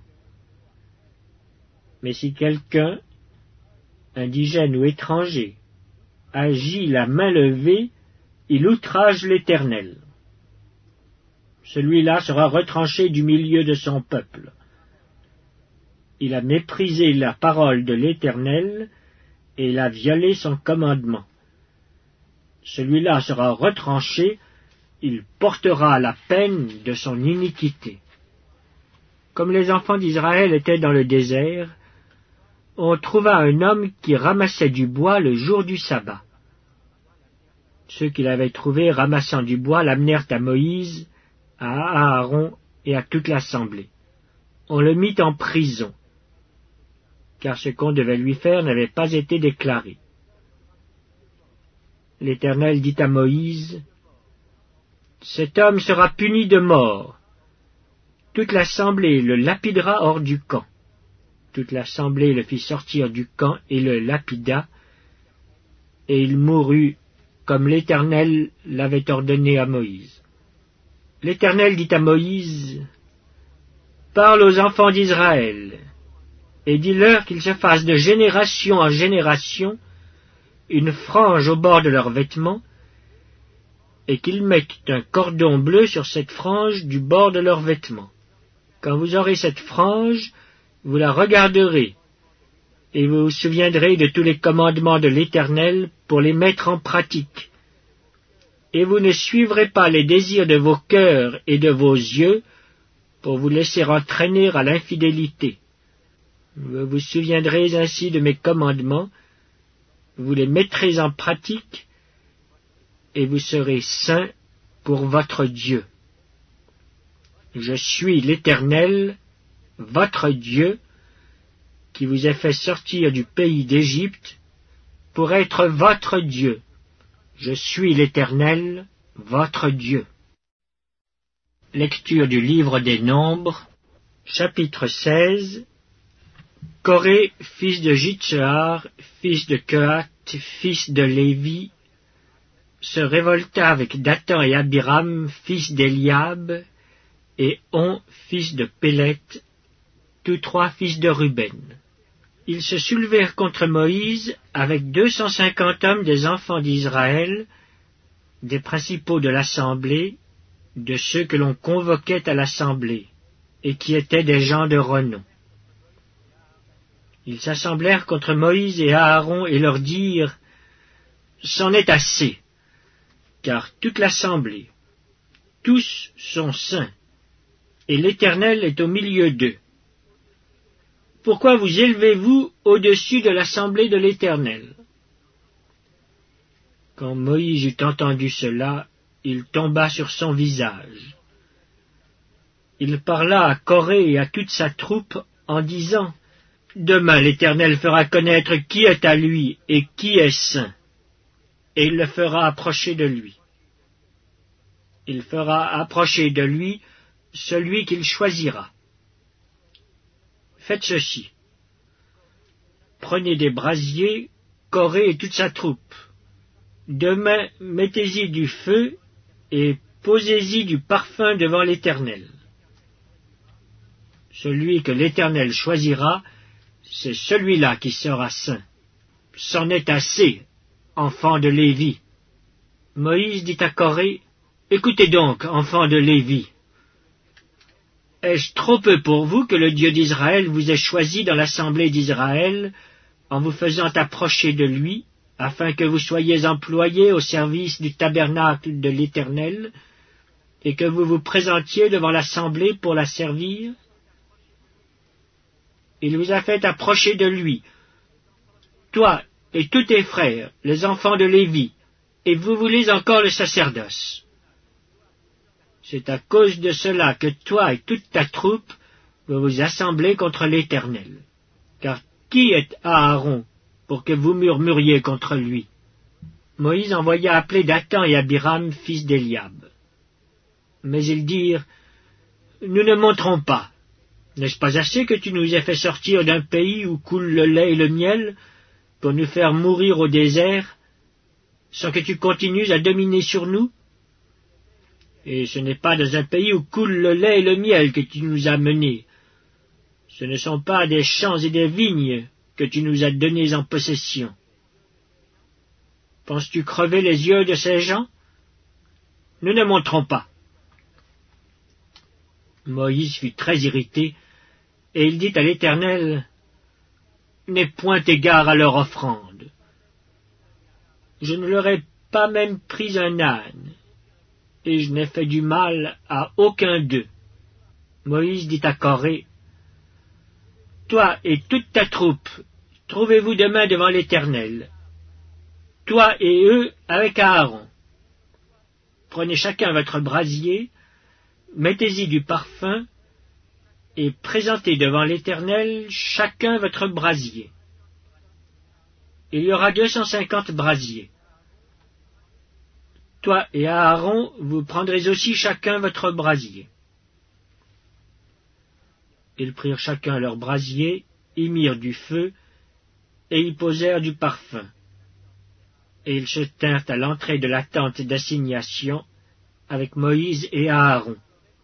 Mais si quelqu'un, indigène ou étranger, agit la main levée, il outrage l'Éternel. Celui-là sera retranché du milieu de son peuple. Il a méprisé la parole de l'Éternel, et il a violé son commandement. Celui-là sera retranché, il portera la peine de son iniquité. Comme les enfants d'Israël étaient dans le désert, on trouva un homme qui ramassait du bois le jour du sabbat. Ceux qui l'avaient trouvé ramassant du bois l'amenèrent à Moïse, à Aaron et à toute l'assemblée. On le mit en prison, car ce qu'on devait lui faire n'avait pas été déclaré. L'Éternel dit à Moïse, « Cet homme sera puni de mort. Toute l'assemblée le lapidera hors du camp. » Toute l'assemblée le fit sortir du camp et le lapida, et il mourut comme l'Éternel l'avait ordonné à Moïse. L'Éternel dit à Moïse, « Parle aux enfants d'Israël, et dis-leur qu'ils se fassent de génération en génération une frange au bord de leurs vêtements, et qu'ils mettent un cordon bleu sur cette frange du bord de leurs vêtements. Quand vous aurez cette frange, vous la regarderez, et vous vous souviendrez de tous les commandements de l'Éternel pour les mettre en pratique. Et vous ne suivrez pas les désirs de vos cœurs et de vos yeux pour vous laisser entraîner à l'infidélité. Vous vous souviendrez ainsi de mes commandements, vous les mettrez en pratique, et vous serez saints pour votre Dieu. Je suis l'Éternel, votre Dieu, qui vous ai fait sortir du pays d'Égypte, pour être votre Dieu. Je suis l'Éternel, votre Dieu. Lecture du livre des Nombres, chapitre 16. Coré, fils de Jitséar, fils de Kehath, fils de Lévi, se révolta avec Dathan et Abiram, fils d'Eliab, et On, fils de Péleth, tous 3 fils de Ruben. Ils se soulevèrent contre Moïse avec 250 hommes des enfants d'Israël, des principaux de l'assemblée, de ceux que l'on convoquait à l'assemblée. et qui étaient des gens de renom. Ils s'assemblèrent contre Moïse et Aaron et leur dirent, « C'en est assez, car toute l'assemblée, tous sont saints, et l'Éternel est au milieu d'eux. Pourquoi vous élevez-vous au-dessus de l'assemblée de l'Éternel » Quand Moïse eut entendu cela, il tomba sur son visage. Il parla à Coré et à toute sa troupe en disant, « Demain l'Éternel fera connaître qui est à lui et qui est saint, et il le fera approcher de lui. Il fera approcher de lui celui qu'il choisira. Faites ceci. Prenez des brasiers, Coré et toute sa troupe. Demain, mettez-y du feu et posez-y du parfum devant l'Éternel. Celui que l'Éternel choisira, c'est celui-là qui sera saint. C'en est assez, enfants de Lévi. » Moïse dit à Coré, « Écoutez donc, enfants de Lévi. Est-ce trop peu pour vous que le Dieu d'Israël vous ait choisi dans l'assemblée d'Israël en vous faisant approcher de lui, afin que vous soyez employés au service du tabernacle de l'Éternel, et que vous vous présentiez devant l'assemblée pour la servir? Il vous a fait approcher de lui, toi et tous tes frères, les enfants de Lévi, et vous voulez encore le sacerdoce. C'est à cause de cela que toi et toute ta troupe vous vous assemblez contre l'Éternel. Car qui est Aaron pour que vous murmuriez contre lui? » Moïse envoya appeler Dathan et Abiram, fils d'Éliab. Mais ils dirent, « Nous ne monterons pas. N'est-ce pas assez que tu nous aies fait sortir d'un pays où coule le lait et le miel, pour nous faire mourir au désert, sans que tu continues à dominer sur nous? Et ce n'est pas dans un pays où coule le lait et le miel que tu nous as menés. Ce ne sont pas des champs et des vignes que tu nous as donnés en possession. Penses-tu crever les yeux de ces gens? Nous ne monterons pas. » Moïse fut très irrité, et il dit à l'Éternel, « N'aie point égard à leur offrande. Je ne leur ai pas même pris un âne, et je n'ai fait du mal à aucun d'eux. » Moïse dit à Coré, « Toi et toute ta troupe, trouvez-vous demain devant l'Éternel, toi et eux avec Aaron. Prenez chacun votre brasier, mettez-y du parfum, et présentez devant l'Éternel chacun votre brasier. Il y aura 250 brasiers. Toi et Aaron, vous prendrez aussi chacun votre brasier. » Ils prirent chacun leur brasier, y mirent du feu, et y posèrent du parfum. Et ils se tinrent à l'entrée de la tente d'assignation avec Moïse et Aaron.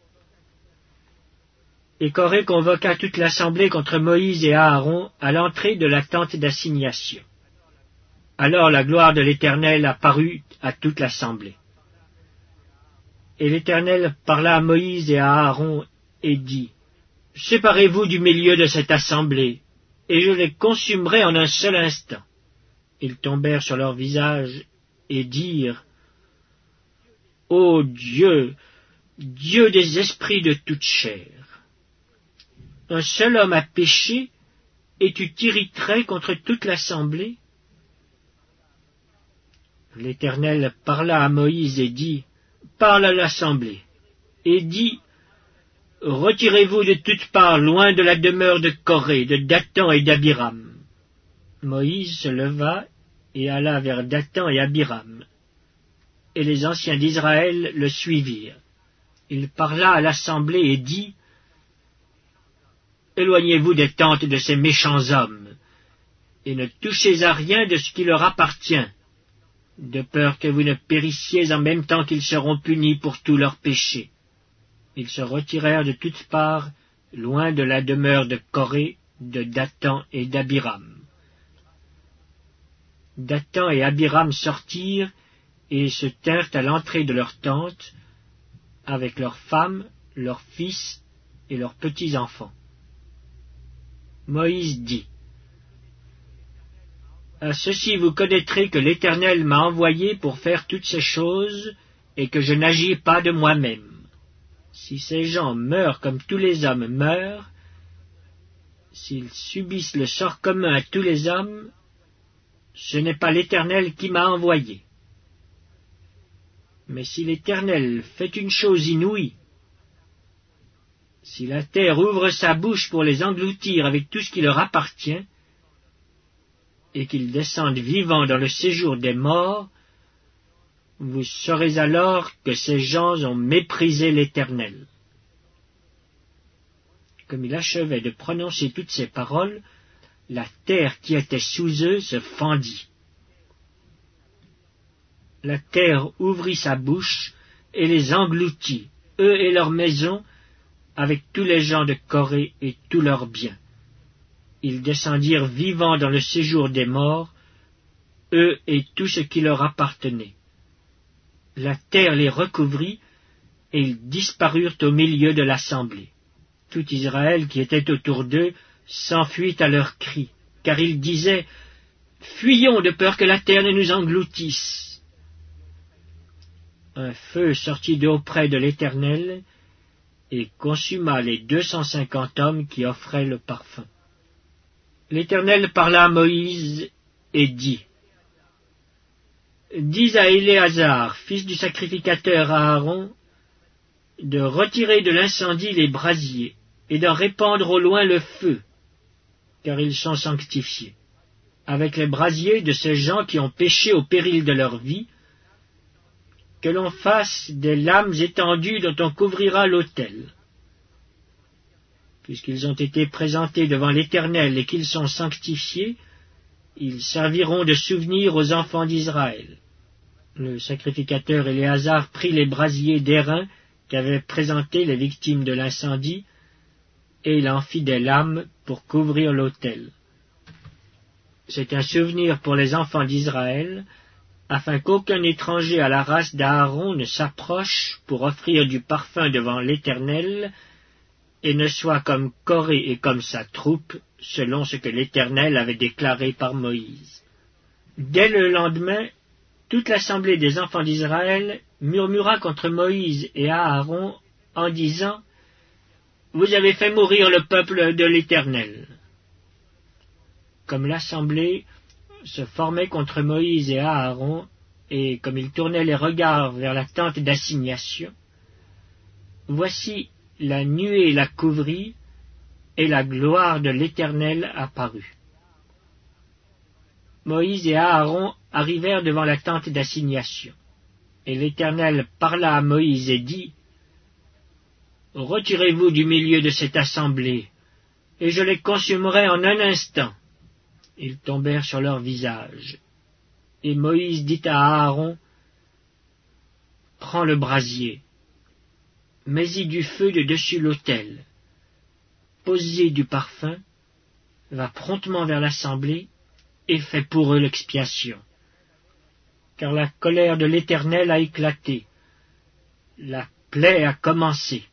Et Coré convoqua toute l'assemblée contre Moïse et Aaron à l'entrée de la tente d'assignation. Alors la gloire de l'Éternel apparut à toute l'assemblée. Et l'Éternel parla à Moïse et à Aaron et dit, « Séparez-vous du milieu de cette assemblée, et je les consumerai en un seul instant. » Ils tombèrent sur leur visage et dirent, « Ô Dieu, Dieu des esprits de toute chair, un seul homme a péché, et tu t'irriterais contre toute l'assemblée? » L'Éternel parla à Moïse et dit, « Parle à l'assemblée, et dis, retirez-vous de toutes parts loin de la demeure de Coré, de Dathan et d'Abiram. » Moïse se leva et alla vers Dathan et Abiram, et les anciens d'Israël le suivirent. Il parla à l'assemblée et dit, « Éloignez-vous des tentes de ces méchants hommes, et ne touchez à rien de ce qui leur appartient, de peur que vous ne périssiez en même temps qu'ils seront punis pour tous leurs péchés. » Ils se retirèrent de toutes parts, loin de la demeure de Coré, de Dathan et d'Abiram. Dathan et Abiram sortirent et se tinrent à l'entrée de leur tente, avec leurs femmes, leurs fils et leurs petits-enfants. Moïse dit: À ceci vous connaîtrez que l'Éternel m'a envoyé pour faire toutes ces choses, et que je n'agis pas de moi-même. Si ces gens meurent comme tous les hommes meurent, s'ils subissent le sort commun à tous les hommes, ce n'est pas l'Éternel qui m'a envoyé. Mais si l'Éternel fait une chose inouïe, si la terre ouvre sa bouche pour les engloutir avec tout ce qui leur appartient, et qu'ils descendent vivants dans le séjour des morts, vous saurez alors que ces gens ont méprisé l'Éternel. Comme il achevait de prononcer toutes ces paroles, la terre qui était sous eux se fendit. La terre ouvrit sa bouche et les engloutit, eux et leurs maisons, avec tous les gens de Corée et tous leurs biens. Ils descendirent vivants dans le séjour des morts, eux et tout ce qui leur appartenait. La terre les recouvrit, et ils disparurent au milieu de l'assemblée. Tout Israël qui était autour d'eux s'enfuit à leurs cris, car ils disaient: Fuyons de peur que la terre ne nous engloutisse. Un feu sortit d'auprès de l'Éternel, et consuma les 250 hommes qui offraient le parfum. L'Éternel parla à Moïse et dit: Dis à Éléazar, fils du sacrificateur Aaron, de retirer de l'incendie les brasiers, et d'en répandre au loin le feu, car ils sont sanctifiés, avec les brasiers de ces gens qui ont péché au péril de leur vie, que l'on fasse des lames étendues dont on couvrira l'autel. Puisqu'ils ont été présentés devant l'Éternel et qu'ils sont sanctifiés, ils serviront de souvenir aux enfants d'Israël. Le sacrificateur Éléazar prit les brasiers d'airain qu'avaient présentés les victimes de l'incendie, et il en fit des lames pour couvrir l'autel. C'est un souvenir pour les enfants d'Israël, afin qu'aucun étranger à la race d'Aaron ne s'approche pour offrir du parfum devant l'Éternel, et ne soit comme Corée et comme sa troupe, selon ce que l'Éternel avait déclaré par Moïse. Dès le lendemain, toute l'assemblée des enfants d'Israël murmura contre Moïse et Aaron en disant: Vous avez fait mourir le peuple de l'Éternel. Comme l'assemblée se formait contre Moïse et Aaron, et comme ils tournaient les regards vers la tente d'assignation, voici la nuée la couvrit, et la gloire de l'Éternel apparut. Moïse et Aaron arrivèrent devant la tente d'assignation, et l'Éternel parla à Moïse et dit: Retirez-vous du milieu de cette assemblée, et je les consumerai en un instant. Ils tombèrent sur leur visage. Et Moïse dit à Aaron: Prends le brasier, mets-y du feu de dessus l'autel, pose-y du parfum, va promptement vers l'assemblée, et fais pour eux l'expiation. Car la colère de l'Éternel a éclaté, la plaie a commencé.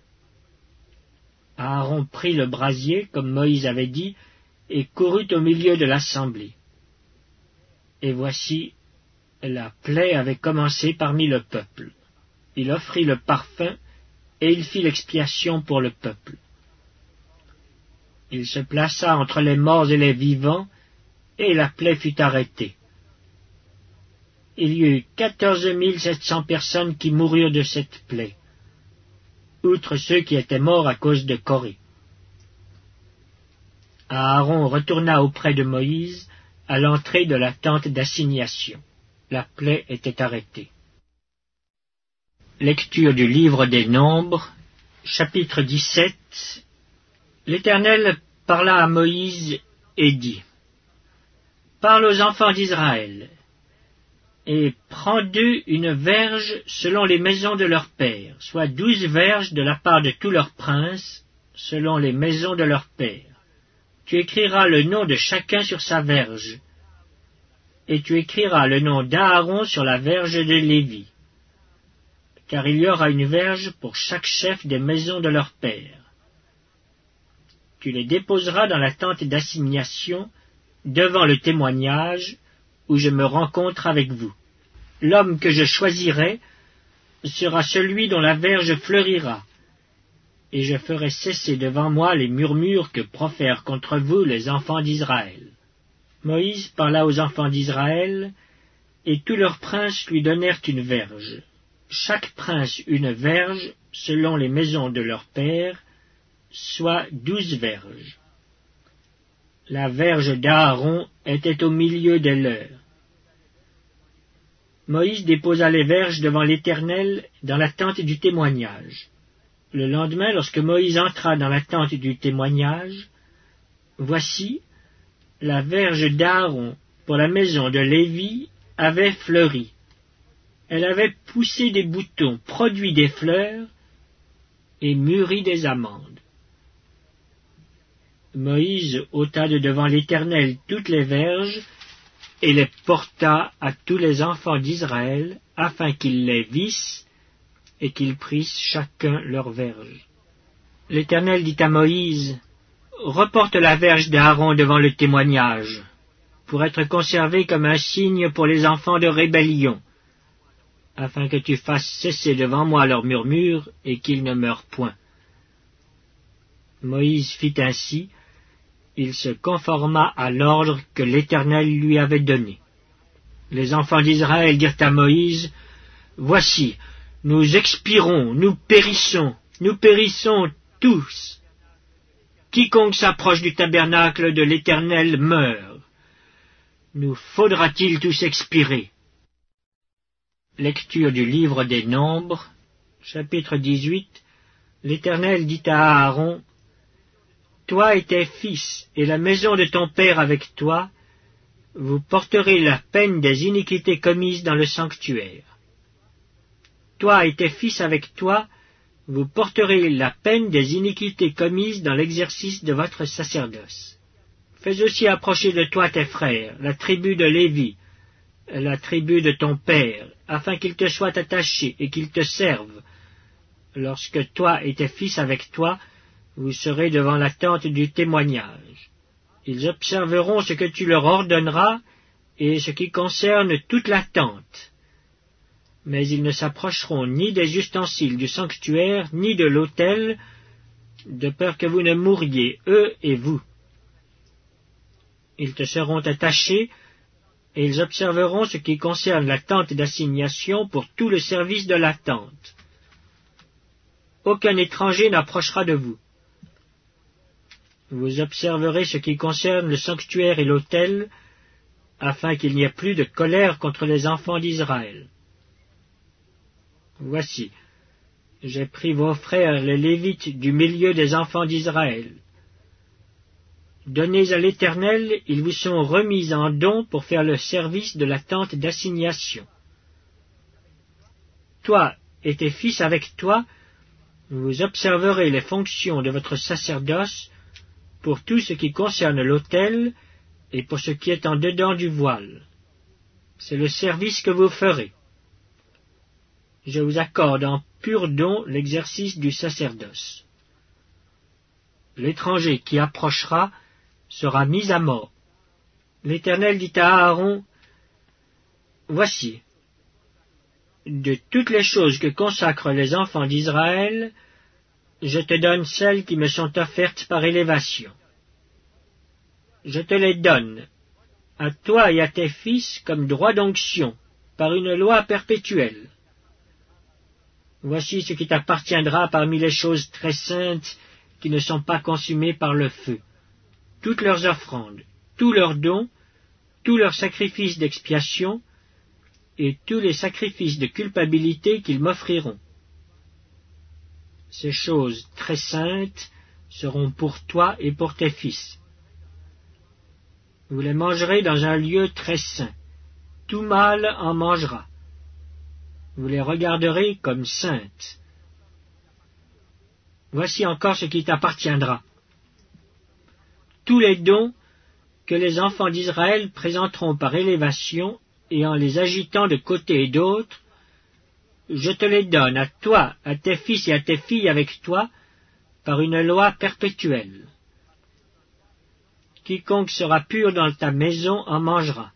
Aaron prit le brasier, comme Moïse avait dit, et courut au milieu de l'assemblée. Et voici, la plaie avait commencé parmi le peuple. Il offrit le parfum, et il fit l'expiation pour le peuple. Il se plaça entre les morts et les vivants, et la plaie fut arrêtée. Il y eut 14 700 personnes qui moururent de cette plaie, outre ceux qui étaient morts à cause de Corée. Aaron retourna auprès de Moïse à l'entrée de la tente d'assignation. La plaie était arrêtée. Lecture du livre des Nombres, chapitre 17. L'Éternel parla à Moïse et dit: Parle aux enfants d'Israël, et prends d'eux une verge selon les maisons de leurs pères, soit 12 verges de la part de tous leurs princes, selon les maisons de leurs pères. Tu écriras le nom de chacun sur sa verge, et tu écriras le nom d'Aaron sur la verge de Lévi, car il y aura une verge pour chaque chef des maisons de leurs pères. tu les déposeras dans la tente d'assignation, devant le témoignage, où je me rencontre avec vous. L'homme que je choisirai sera celui dont la verge fleurira, et je ferai cesser devant moi les murmures que profèrent contre vous les enfants d'Israël. Moïse parla aux enfants d'Israël, et tous leurs princes lui donnèrent une verge. Chaque prince une verge, selon les maisons de leurs pères, soit 12 verges. La verge d'Aaron était au milieu des leurs. Moïse déposa les verges devant l'Éternel dans la tente du témoignage. Le lendemain, lorsque Moïse entra dans la tente du témoignage, voici, la verge d'Aaron pour la maison de Lévi avait fleuri. Elle avait poussé des boutons, produit des fleurs et mûri des amandes. Moïse ôta de devant l'Éternel toutes les verges et les porta à tous les enfants d'Israël, afin qu'ils les vissent et qu'ils prissent chacun leur verge. L'Éternel dit à Moïse, « Reporte la verge d'Aaron devant le témoignage, pour être conservée comme un signe pour les enfants de rébellion, afin que tu fasses cesser devant moi leurs murmures et qu'ils ne meurent point. » Moïse fit ainsi, il se conforma à l'ordre que l'Éternel lui avait donné. Les enfants d'Israël dirent à Moïse, « Voici, nous expirons, nous périssons tous. Quiconque s'approche du tabernacle de l'Éternel meurt. Nous faudra-t-il tous expirer ?» Lecture du livre des Nombres, chapitre 18. L'Éternel dit à Aaron, « Toi et tes fils, et la maison de ton père avec toi, vous porterez la peine des iniquités commises dans le sanctuaire. Toi et tes fils avec toi, vous porterez la peine des iniquités commises dans l'exercice de votre sacerdoce. Fais aussi approcher de toi tes frères, la tribu de Lévi, la tribu de ton père, afin qu'ils te soient attachés et qu'ils te servent, lorsque toi et tes fils avec toi, vous serez devant la tente du témoignage. Ils observeront ce que tu leur ordonneras et ce qui concerne toute la tente. Mais ils ne s'approcheront ni des ustensiles du sanctuaire, ni de l'autel, de peur que vous ne mouriez, eux et vous. Ils te seront attachés, et ils observeront ce qui concerne la tente d'assignation pour tout le service de la tente. Aucun étranger n'approchera de vous. Vous observerez ce qui concerne le sanctuaire et l'autel, afin qu'il n'y ait plus de colère contre les enfants d'Israël. Voici, j'ai pris vos frères les Lévites du milieu des enfants d'Israël. Donnés à l'Éternel, ils vous sont remis en don pour faire le service de la tente d'assignation. Toi et tes fils avec toi, vous observerez les fonctions de votre sacerdoce pour tout ce qui concerne l'autel et pour ce qui est en dedans du voile. C'est le service que vous ferez. Je vous accorde en pur don l'exercice du sacerdoce. L'étranger qui approchera sera mis à mort. L'Éternel dit à Aaron, « Voici, de toutes les choses que consacrent les enfants d'Israël, je te donne celles qui me sont offertes par élévation. Je te les donne, à toi et à tes fils, comme droit d'onction, par une loi perpétuelle. Voici ce qui t'appartiendra parmi les choses très saintes qui ne sont pas consumées par le feu. Toutes leurs offrandes, tous leurs dons, tous leurs sacrifices d'expiation, et tous les sacrifices de culpabilité qu'ils m'offriront. Ces choses très saintes seront pour toi et pour tes fils. Vous les mangerez dans un lieu très saint. Tout mâle en mangera. Vous les regarderez comme saintes. Voici encore ce qui t'appartiendra. Tous les dons que les enfants d'Israël présenteront par élévation et en les agitant de côté et d'autre, je te les donne à toi, à tes fils et à tes filles avec toi, par une loi perpétuelle. Quiconque sera pur dans ta maison en mangera.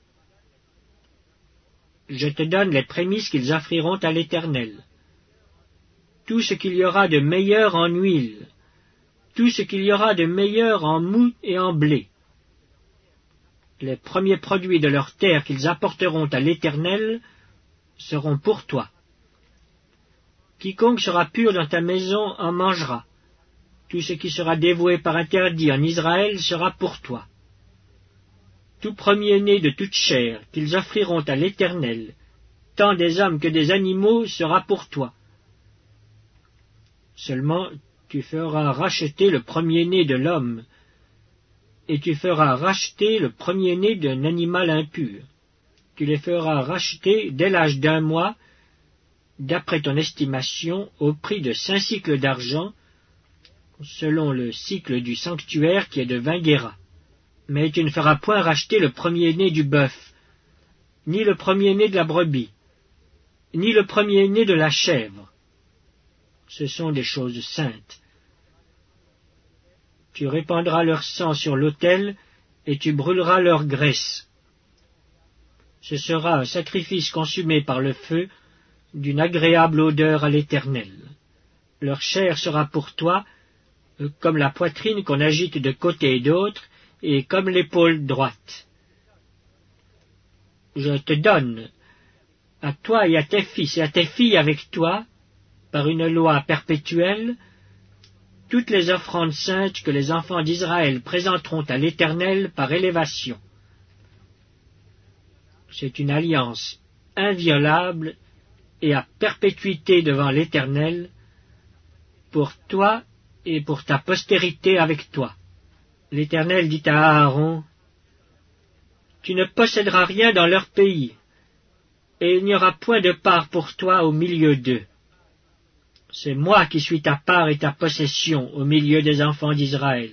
Je te donne les prémices qu'ils offriront à l'Éternel. Tout ce qu'il y aura de meilleur en huile, tout ce qu'il y aura de meilleur en moût et en blé. Les premiers produits de leur terre qu'ils apporteront à l'Éternel seront pour toi. Quiconque sera pur dans ta maison en mangera. Tout ce qui sera dévoué par interdit en Israël sera pour toi. Tout premier-né de toute chair qu'ils offriront à l'Éternel, tant des hommes que des animaux, sera pour toi. Seulement tu feras racheter le premier-né de l'homme, et tu feras racheter le premier-né d'un animal impur. Tu les feras racheter dès l'âge d'1 mois, d'après ton estimation, au prix de 5 cycles d'argent, selon le cycle du sanctuaire qui est de 20 guéras. Mais tu ne feras point racheter le premier-né du bœuf, ni le premier-né de la brebis, ni le premier-né de la chèvre. Ce sont des choses saintes. Tu répandras leur sang sur l'autel, et tu brûleras leur graisse. Ce sera un sacrifice consumé par le feu, d'une agréable odeur à l'Éternel. Leur chair sera pour toi, comme la poitrine qu'on agite de côté et d'autre, et comme l'épaule droite. Je te donne, à toi et à tes fils et à tes filles avec toi, par une loi perpétuelle, toutes les offrandes saintes que les enfants d'Israël présenteront à l'Éternel par élévation. C'est une alliance inviolable et à perpétuité devant l'Éternel, pour toi et pour ta postérité avec toi. L'Éternel dit à Aaron, « Tu ne posséderas rien dans leur pays, et il n'y aura point de part pour toi au milieu d'eux. C'est moi qui suis ta part et ta possession au milieu des enfants d'Israël.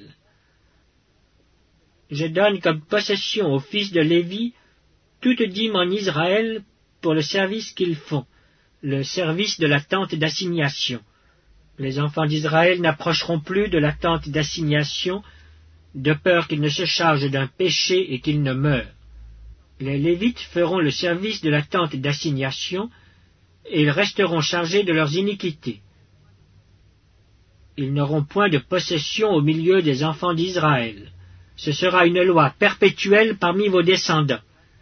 Je donne comme possession aux fils de Lévi toute dîme en Israël pour le service qu'ils font, le service de la tente d'assignation. Les enfants d'Israël n'approcheront plus de la tente d'assignation, de peur qu'ils ne se chargent d'un péché et qu'ils ne meurent. Les Lévites feront le service de la tente d'assignation, et ils resteront chargés de leurs iniquités. Ils n'auront point de possession au milieu des enfants d'Israël. Ce sera une loi perpétuelle parmi vos descendants.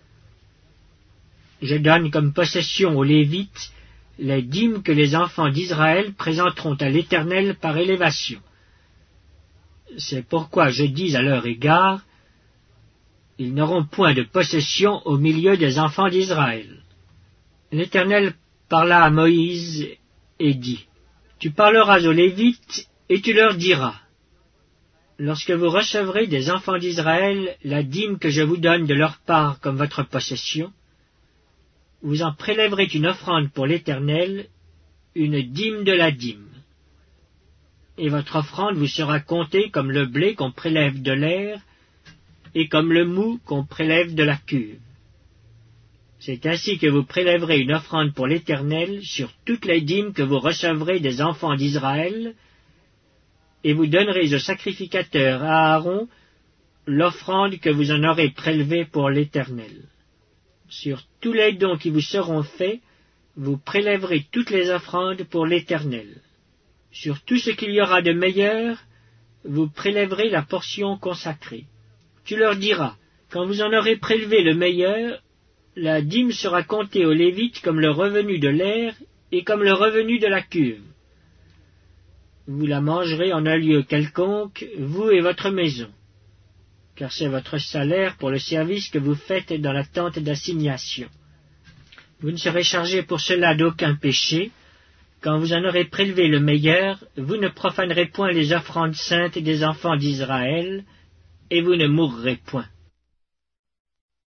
Je donne comme possession aux Lévites les dîmes que les enfants d'Israël présenteront à l'Éternel par élévation. C'est pourquoi je dis à leur égard, ils n'auront point de possession au milieu des enfants d'Israël. L'Éternel parla à Moïse et dit, Tu parleras aux Lévites et tu leur diras, Lorsque vous recevrez des enfants d'Israël la dîme que je vous donne de leur part comme votre possession, vous en prélèverez une offrande pour l'Éternel, une dîme de la dîme. Et votre offrande vous sera comptée comme le blé qu'on prélève de l'aire, et comme le moût qu'on prélève de la cuve. C'est ainsi que vous prélèverez une offrande pour l'Éternel sur toutes les dîmes que vous recevrez des enfants d'Israël, et vous donnerez au sacrificateur Aaron l'offrande que vous en aurez prélevée pour l'Éternel. Sur tous les dons qui vous seront faits, vous prélèverez toutes les offrandes pour l'Éternel. Sur tout ce qu'il y aura de meilleur, vous prélèverez la portion consacrée. Tu leur diras, quand vous en aurez prélevé le meilleur, la dîme sera comptée aux Lévites comme le revenu de l'aire et comme le revenu de la cuve. Vous la mangerez en un lieu quelconque, vous et votre maison, car c'est votre salaire pour le service que vous faites dans la tente d'assignation. Vous ne serez chargé pour cela d'aucun péché. Quand vous en aurez prélevé le meilleur, vous ne profanerez point les offrandes saintes des enfants d'Israël, et vous ne mourrez point.